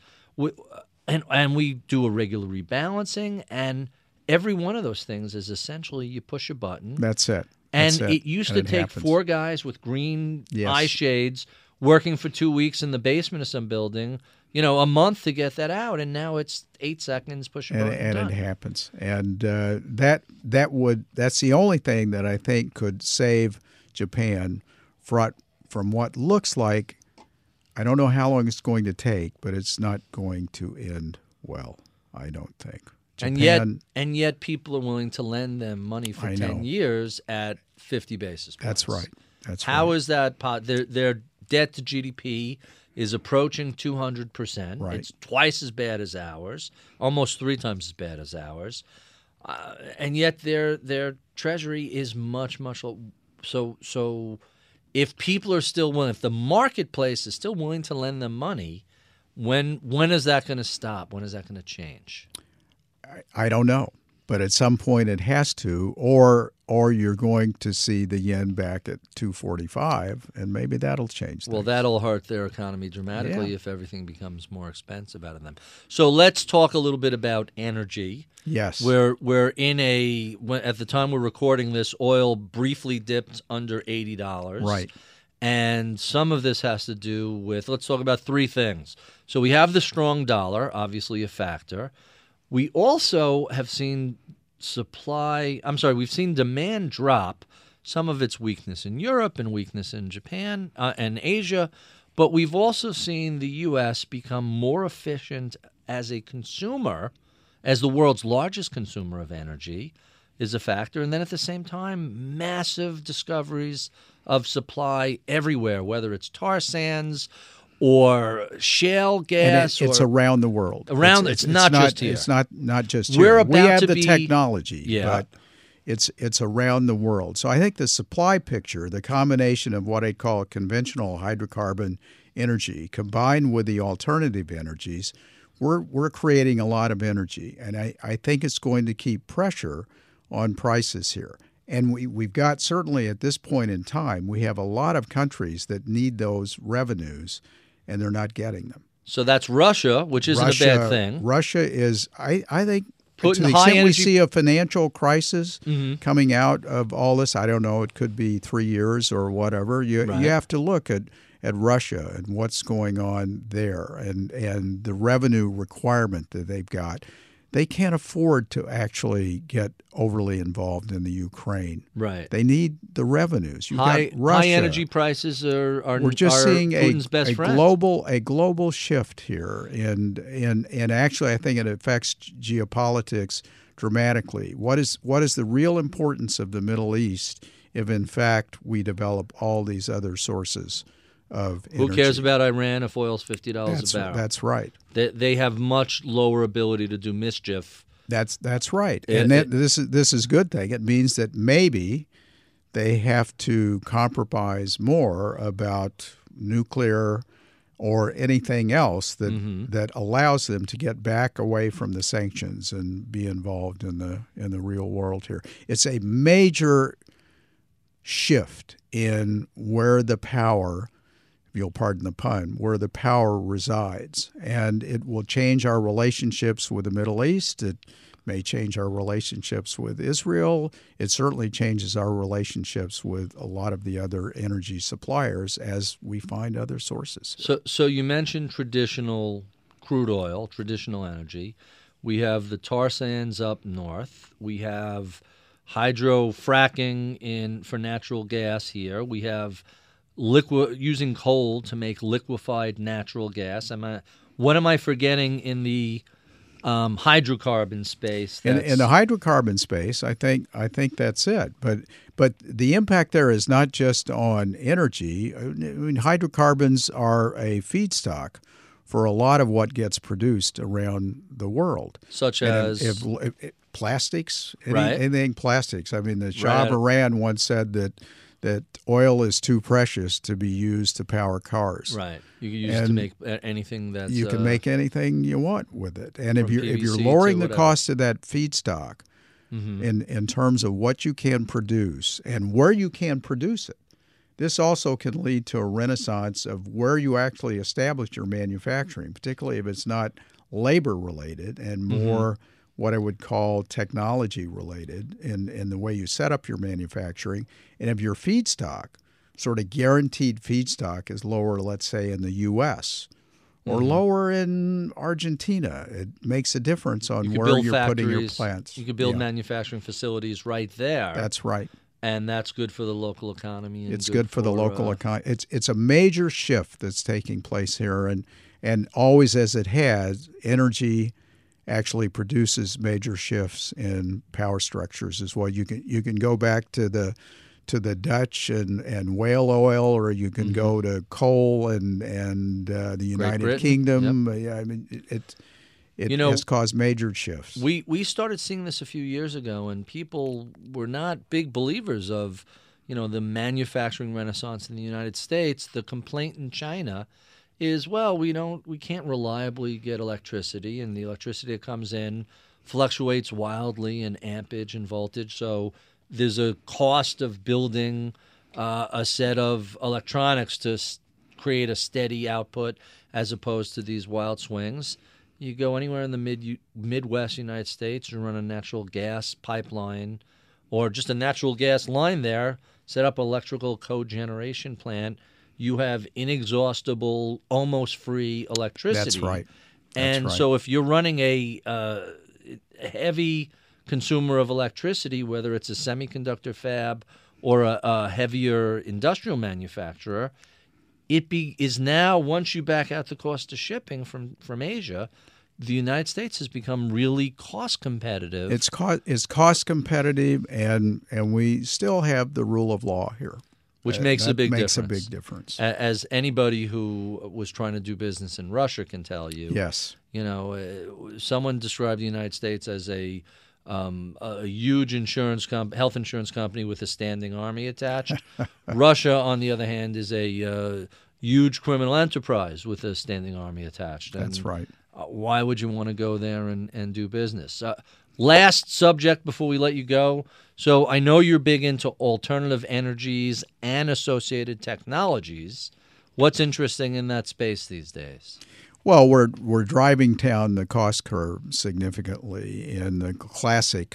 and we do a regular rebalancing, and every one of those things is essentially you push a button. That's it. And it used to take four guys with green eye shades working for 2 weeks in the basement of some building, a month to get that out, and now it's 8 seconds, push a button, and done. it happens. And that's the only thing that I think could save Japan from what looks like, I don't know how long it's going to take, but it's not going to end well, I don't think. Japan, and yet people are willing to lend them money for 10 years at 50 basis points. That's right. How is that? Their debt to GDP is approaching 200%. Right. It's twice as bad as ours, almost 3 times as bad as ours. And yet their treasury is much, much lower. So if people are still willing, if the marketplace is still willing to lend them money, when is that going to stop? When is that going to change? I don't know, but at some point it has to, or you're going to see the yen back at 245, and maybe that'll change things. Well, that'll hurt their economy dramatically if everything becomes more expensive out of them. So let's talk a little bit about energy. Yes. We're in at the time we're recording this, oil briefly dipped under $80. Right. And some of this has to do with, let's talk about 3 things. So we have the strong dollar, obviously a factor. We also have seen we've seen demand drop, some of its weakness in Europe and weakness in Japan and Asia, but we've also seen the U.S. become more efficient as a consumer, as the world's largest consumer of energy is a factor. And then at the same time, massive discoveries of supply everywhere, whether it's tar sands or shale gas. And it's around the world. It's not just here. It's not just here. We're about we have to the be, technology, yeah. but it's around the world. So I think the supply picture, the combination of what I'd call conventional hydrocarbon energy combined with the alternative energies, we're creating a lot of energy. And I think it's going to keep pressure on prices here. And we've got, certainly at this point in time, we have a lot of countries that need those revenues, and they're not getting them. So that's Russia, which isn't a bad thing. Russia is, I think, Putting to the high extent we energy- see a financial crisis coming out of all this, I don't know, it could be 3 years or whatever. You have to look at Russia and what's going on there and the revenue requirement that they've got. They can't afford to actually get overly involved in the Ukraine. Right. They need the revenues. You've High got Russia. energy prices are We're just seeing Putin's best friend. a global shift here, and actually I think it affects geopolitics dramatically. What is the real importance of the Middle East if in fact we develop all these other sources of energy? Who cares about Iran if oil's $50 a barrel? That's right. They have much lower ability to do mischief. That's right. This is a good thing. It means that maybe they have to compromise more about nuclear or anything else that allows them to get back away from the sanctions and be involved in the real world here. It's a major shift in where the power, if you'll pardon the pun, where the power resides. And it will change our relationships with the Middle East. It may change our relationships with Israel. It certainly changes our relationships with a lot of the other energy suppliers as we find other sources. So you mentioned traditional crude oil, traditional energy. We have the tar sands up north. We have hydro fracking for natural gas here. We have using coal to make liquefied natural gas. What am I forgetting in the hydrocarbon space? In the hydrocarbon space, I think that's it. But the impact there is not just on energy. I mean, hydrocarbons are a feedstock for a lot of what gets produced around the world, such as if plastics, right. anything plastics. I mean, the Shah of Iran once said that oil is too precious to be used to power cars. Right. You can use it to make anything that's... You can make anything you want with it. And if you're PVC lowering the cost of that feedstock in terms of what you can produce and where you can produce it, this also can lead to a renaissance of where you actually establish your manufacturing, particularly if it's not labor-related and more what I would call technology-related in the way you set up your manufacturing. And if your feedstock, sort of guaranteed feedstock, is lower, let's say, in the U.S. or lower in Argentina, it makes a difference on where you're putting your plants. You could build manufacturing facilities right there. That's right. And that's good for the local economy. And it's good for the local economy. It's a major shift that's taking place here, and always as it has, energy actually produces major shifts in power structures as well. You can go back to the Dutch and whale oil, or you can go to coal and the United Kingdom. Yep. I mean, it has caused major shifts. We started seeing this a few years ago, and people were not big believers of the manufacturing renaissance in the United States. The complaint in China is, well, we can't reliably get electricity, and the electricity that comes in fluctuates wildly in ampage and voltage. So there's a cost of building a set of electronics to create a steady output as opposed to these wild swings. You go anywhere in the Midwest United States, you run a natural gas pipeline or just a natural gas line there, set up an electrical cogeneration plant, you have inexhaustible, almost free electricity. That's right. So if you're running a heavy consumer of electricity, whether it's a semiconductor fab or a heavier industrial manufacturer, is now, once you back out the cost of shipping from Asia, the United States has become really cost competitive. It's cost competitive, and we still have the rule of law here, which makes a big difference. Makes a big difference. As anybody who was trying to do business in Russia can tell you. Yes. Someone described the United States as a huge health insurance company with a standing army attached. Russia, on the other hand, is a huge criminal enterprise with a standing army attached. And that's right. Why would you want to go there and do business? Last subject before we let you go. So I know you're big into alternative energies and associated technologies. What's interesting in that space these days? Well, we're driving down the cost curve significantly in the classic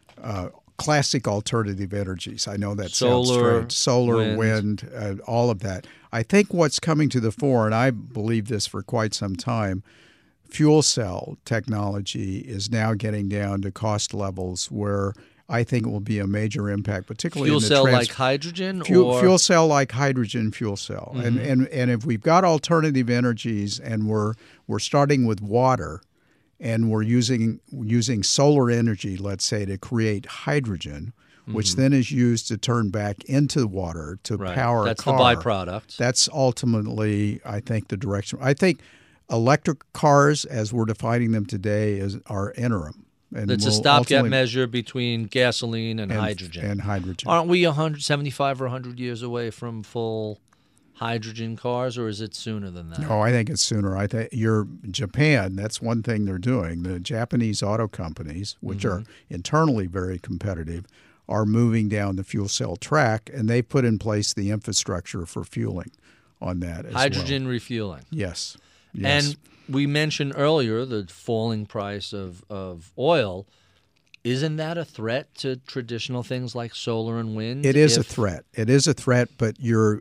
alternative energies. I know that sounds strange. Solar, wind, all of that. I think what's coming to the fore, and I believe this for quite some time, fuel cell technology is now getting down to cost levels where I think it will be a major impact, particularly fuel in the cell like hydrogen, fuel cell like hydrogen fuel cell. Mm-hmm. And if we've got alternative energies and we're starting with water, and we're using solar energy, let's say, to create hydrogen, which then is used to turn back into water to power a car. That's the byproduct. That's ultimately, I think, the direction. I think electric cars, as we're defining them today, are interim. And it's a stopgap measure between gasoline and hydrogen. Aren't we 175 or 100 years away from full hydrogen cars, or is it sooner than that? No, I think it's sooner. I think Japan, that's one thing they're doing. The Japanese auto companies, which are internally very competitive, are moving down the fuel cell track, and they put in place the infrastructure for fueling on that as hydrogen refueling. Yes. And we mentioned earlier the falling price of oil. Isn't that a threat to traditional things like solar and wind? It is a threat. It is a threat, but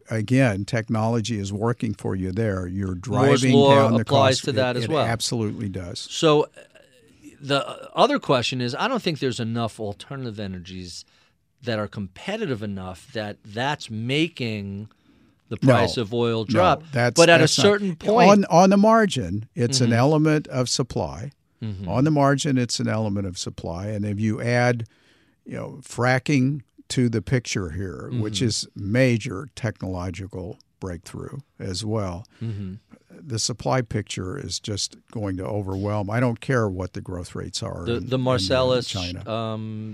technology is working for you there. You're driving down the cost. Moore's Law applies to that as well. It absolutely does. So the other question is, I don't think there's enough alternative energies that are competitive enough that's making the price of oil drop. But at a certain point, on the margin, it's an element of supply. On the margin, it's an element of supply, and if you add, fracking to the picture here, which is major technological breakthrough as well, the supply picture is just going to overwhelm. I don't care what the growth rates are. The Marcellus, in China.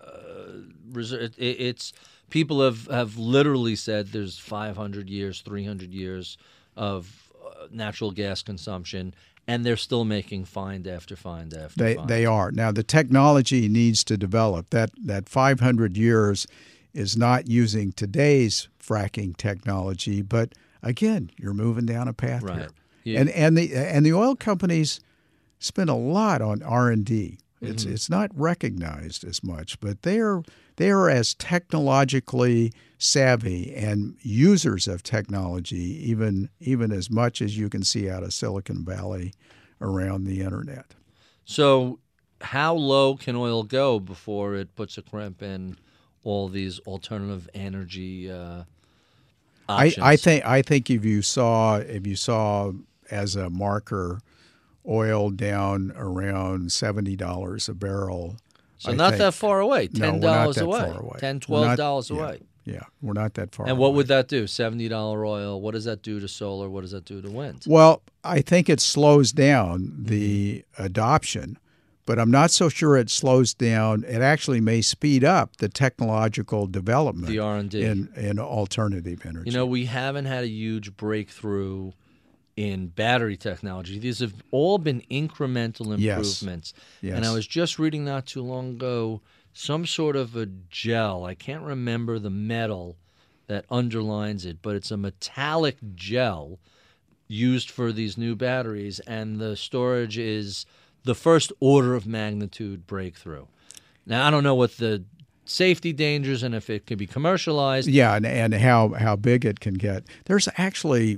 It's people have literally said there's 500 years, 300 years of natural gas consumption. And they're still making find after find after find. They are. Now, the technology needs to develop. That 500 years is not using today's fracking technology, but again, you're moving down a path here. Yeah. And the oil companies spend a lot on R&D. It's not recognized as much, but they are as technologically savvy and users of technology, even as much as you can see out of Silicon Valley around the internet. So how low can oil go before it puts a crimp in all these alternative energy options? I think if you saw as a marker oil down around $70 a barrel. So not that far away, $10 away. Far away. $10, $12 away. Yeah, we're not that far away. And what would that do? $70 oil, what does that do to solar? What does that do to wind? Well, I think it slows down the adoption, but I'm not so sure it slows down. It actually may speed up the technological development, the R&D. in alternative energy. We haven't had a huge breakthrough in battery technology. These have all been incremental improvements. Yes. And I was just reading not too long ago some sort of a gel. I can't remember the metal that underlines it, but it's a metallic gel used for these new batteries, and the storage is the first order of magnitude breakthrough. Now, I don't know what the safety dangers and if it can be commercialized. Yeah, and how big it can get. There's actually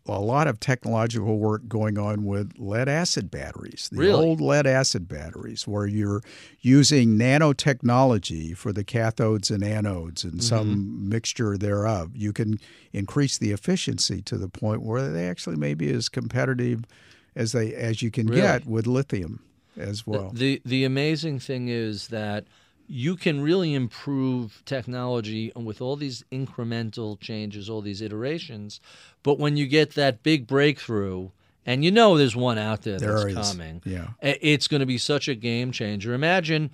a lot of technological work going on with lead acid batteries, the Really? old lead acid batteries, where you're using nanotechnology for the cathodes and anodes and some mixture thereof. You can increase the efficiency to the point where they actually may be as competitive as you can Really? get with lithium as well. The amazing thing is that you can really improve technology with all these incremental changes, all these iterations. But when you get that big breakthrough, and you know there's one out there that's There is, coming, yeah. it's going to be such a game changer. Imagine,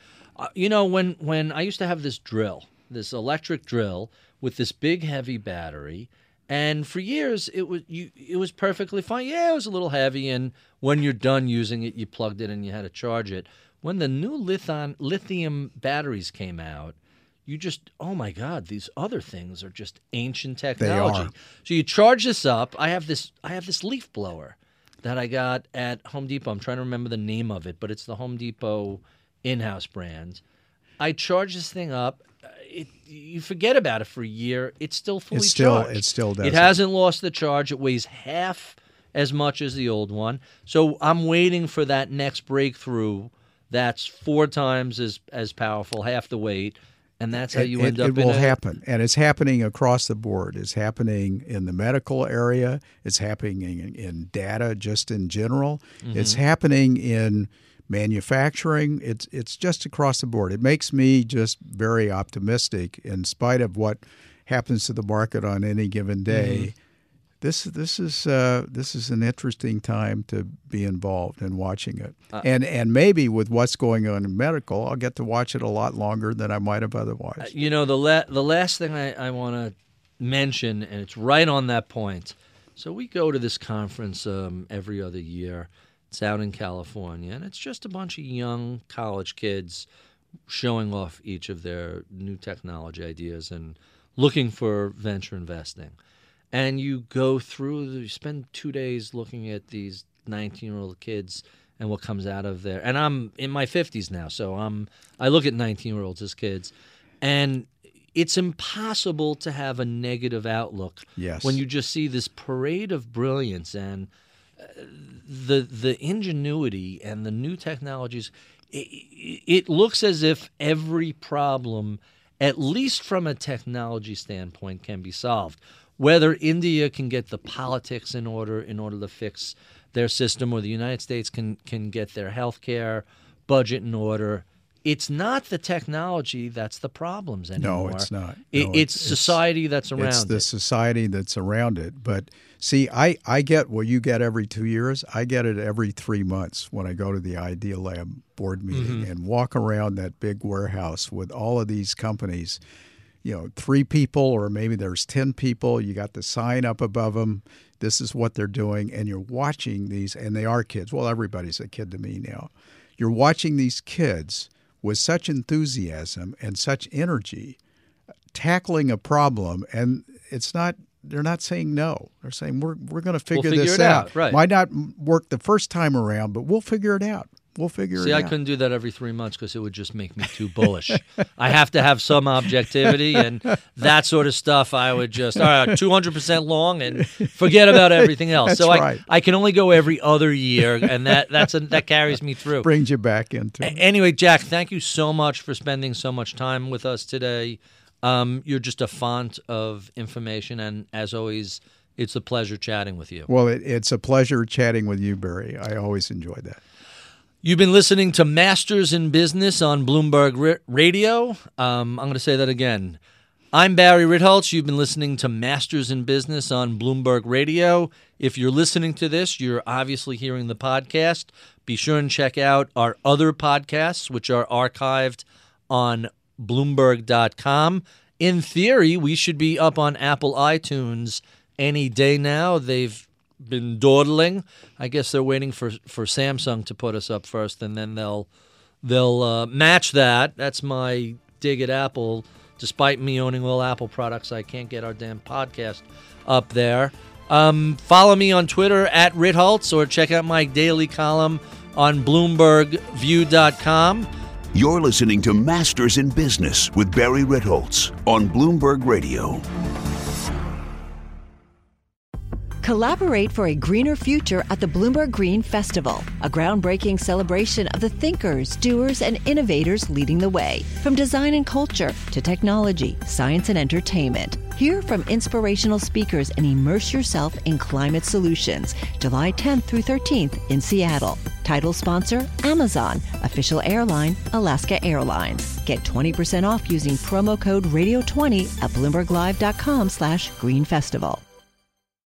when I used to have this electric drill with this big heavy battery, and for years it was perfectly fine. Yeah, it was a little heavy, and when you're done using it, you plugged it and you had to charge it. When the new lithium batteries came out, you just, oh my God, these other things are just ancient technology. They are. So you charge this up. I have this leaf blower that I got at Home Depot. I'm trying to remember the name of it, but it's the Home Depot in-house brand. I charge this thing up. You forget about it for a year. It's still fully charged. It still does. It hasn't lost the charge. It weighs half as much as the old one. So I'm waiting for that next breakthrough that's 4 times as powerful, half the weight, and that's how you end up. It will happen, and it's happening across the board. It's happening in the medical area. It's happening in data just in general. It's happening in manufacturing. It's just across the board. It makes me just very optimistic in spite of what happens to the market on any given day. This is an interesting time to be involved in watching it, and maybe with what's going on in medical, I'll get to watch it a lot longer than I might have otherwise. The last thing I want to mention, and it's right on that point. So we go to this conference every other year. It's out in California, and it's just a bunch of young college kids showing off each of their new technology ideas and looking for venture investing. And you you spend 2 days looking at these 19-year-old kids and what comes out of there. And I'm in my 50s now, so I look at 19-year-olds as kids. And it's impossible to have a negative outlook when you just see this parade of brilliance and the ingenuity and the new technologies. It looks as if every problem, at least from a technology standpoint, can be solved. Whether India can get the politics in order to fix their system, or the United States can get their healthcare budget in order, it's not the technology that's the problems anymore. No, it's not. It's society that's around it. It's the society that's around it. But see, I get what you get every 2 years. I get it every 3 months when I go to the Idea Lab board meeting and walk around that big warehouse with all of these companies. 3 people, or maybe there's 10 people. You got the sign up above them. This is what they're doing. And you're watching these, and they are kids. Well, everybody's a kid to me now. You're watching these kids with such enthusiasm and such energy tackling a problem. And they're not saying no. They're saying, we're going to figure this out. Right. Might not work the first time around, but we'll figure it out. We'll figure it out. See, I couldn't do that every 3 months because it would just make me too bullish. I have to have some objectivity, and that sort of stuff I would just, all right, 200% long and forget about everything else. That's so right. I can only go every other year, and that carries me through. Brings you back into it. Anyway, Jack, thank you so much for spending so much time with us today. You're just a font of information, and as always, it's a pleasure chatting with you. Well, it's a pleasure chatting with you, Barry. I always enjoy that. You've been listening to Masters in Business on Bloomberg Radio. I'm going to say that again. I'm Barry Ritholtz. You've been listening to Masters in Business on Bloomberg Radio. If you're listening to this, you're obviously hearing the podcast. Be sure and check out our other podcasts, which are archived on Bloomberg.com. In theory, we should be up on Apple iTunes any day now. They've been dawdling. I guess they're waiting for Samsung to put us up first, and then they'll match that. That's my dig at Apple. Despite me owning all Apple products, I can't get our damn podcast up there. Follow me on Twitter at Ritholtz, or check out my daily column on BloombergView.com. You're listening to Masters in Business with Barry Ritholtz on Bloomberg Radio. Collaborate for a greener future at the Bloomberg Green Festival, a groundbreaking celebration of the thinkers, doers, and innovators leading the way. From design and culture to technology, science, and entertainment. Hear from inspirational speakers and immerse yourself in climate solutions. July 10th through 13th in Seattle. Title sponsor, Amazon. Official airline, Alaska Airlines. Get 20% off using promo code radio20 at BloombergLive.com/Green Festival.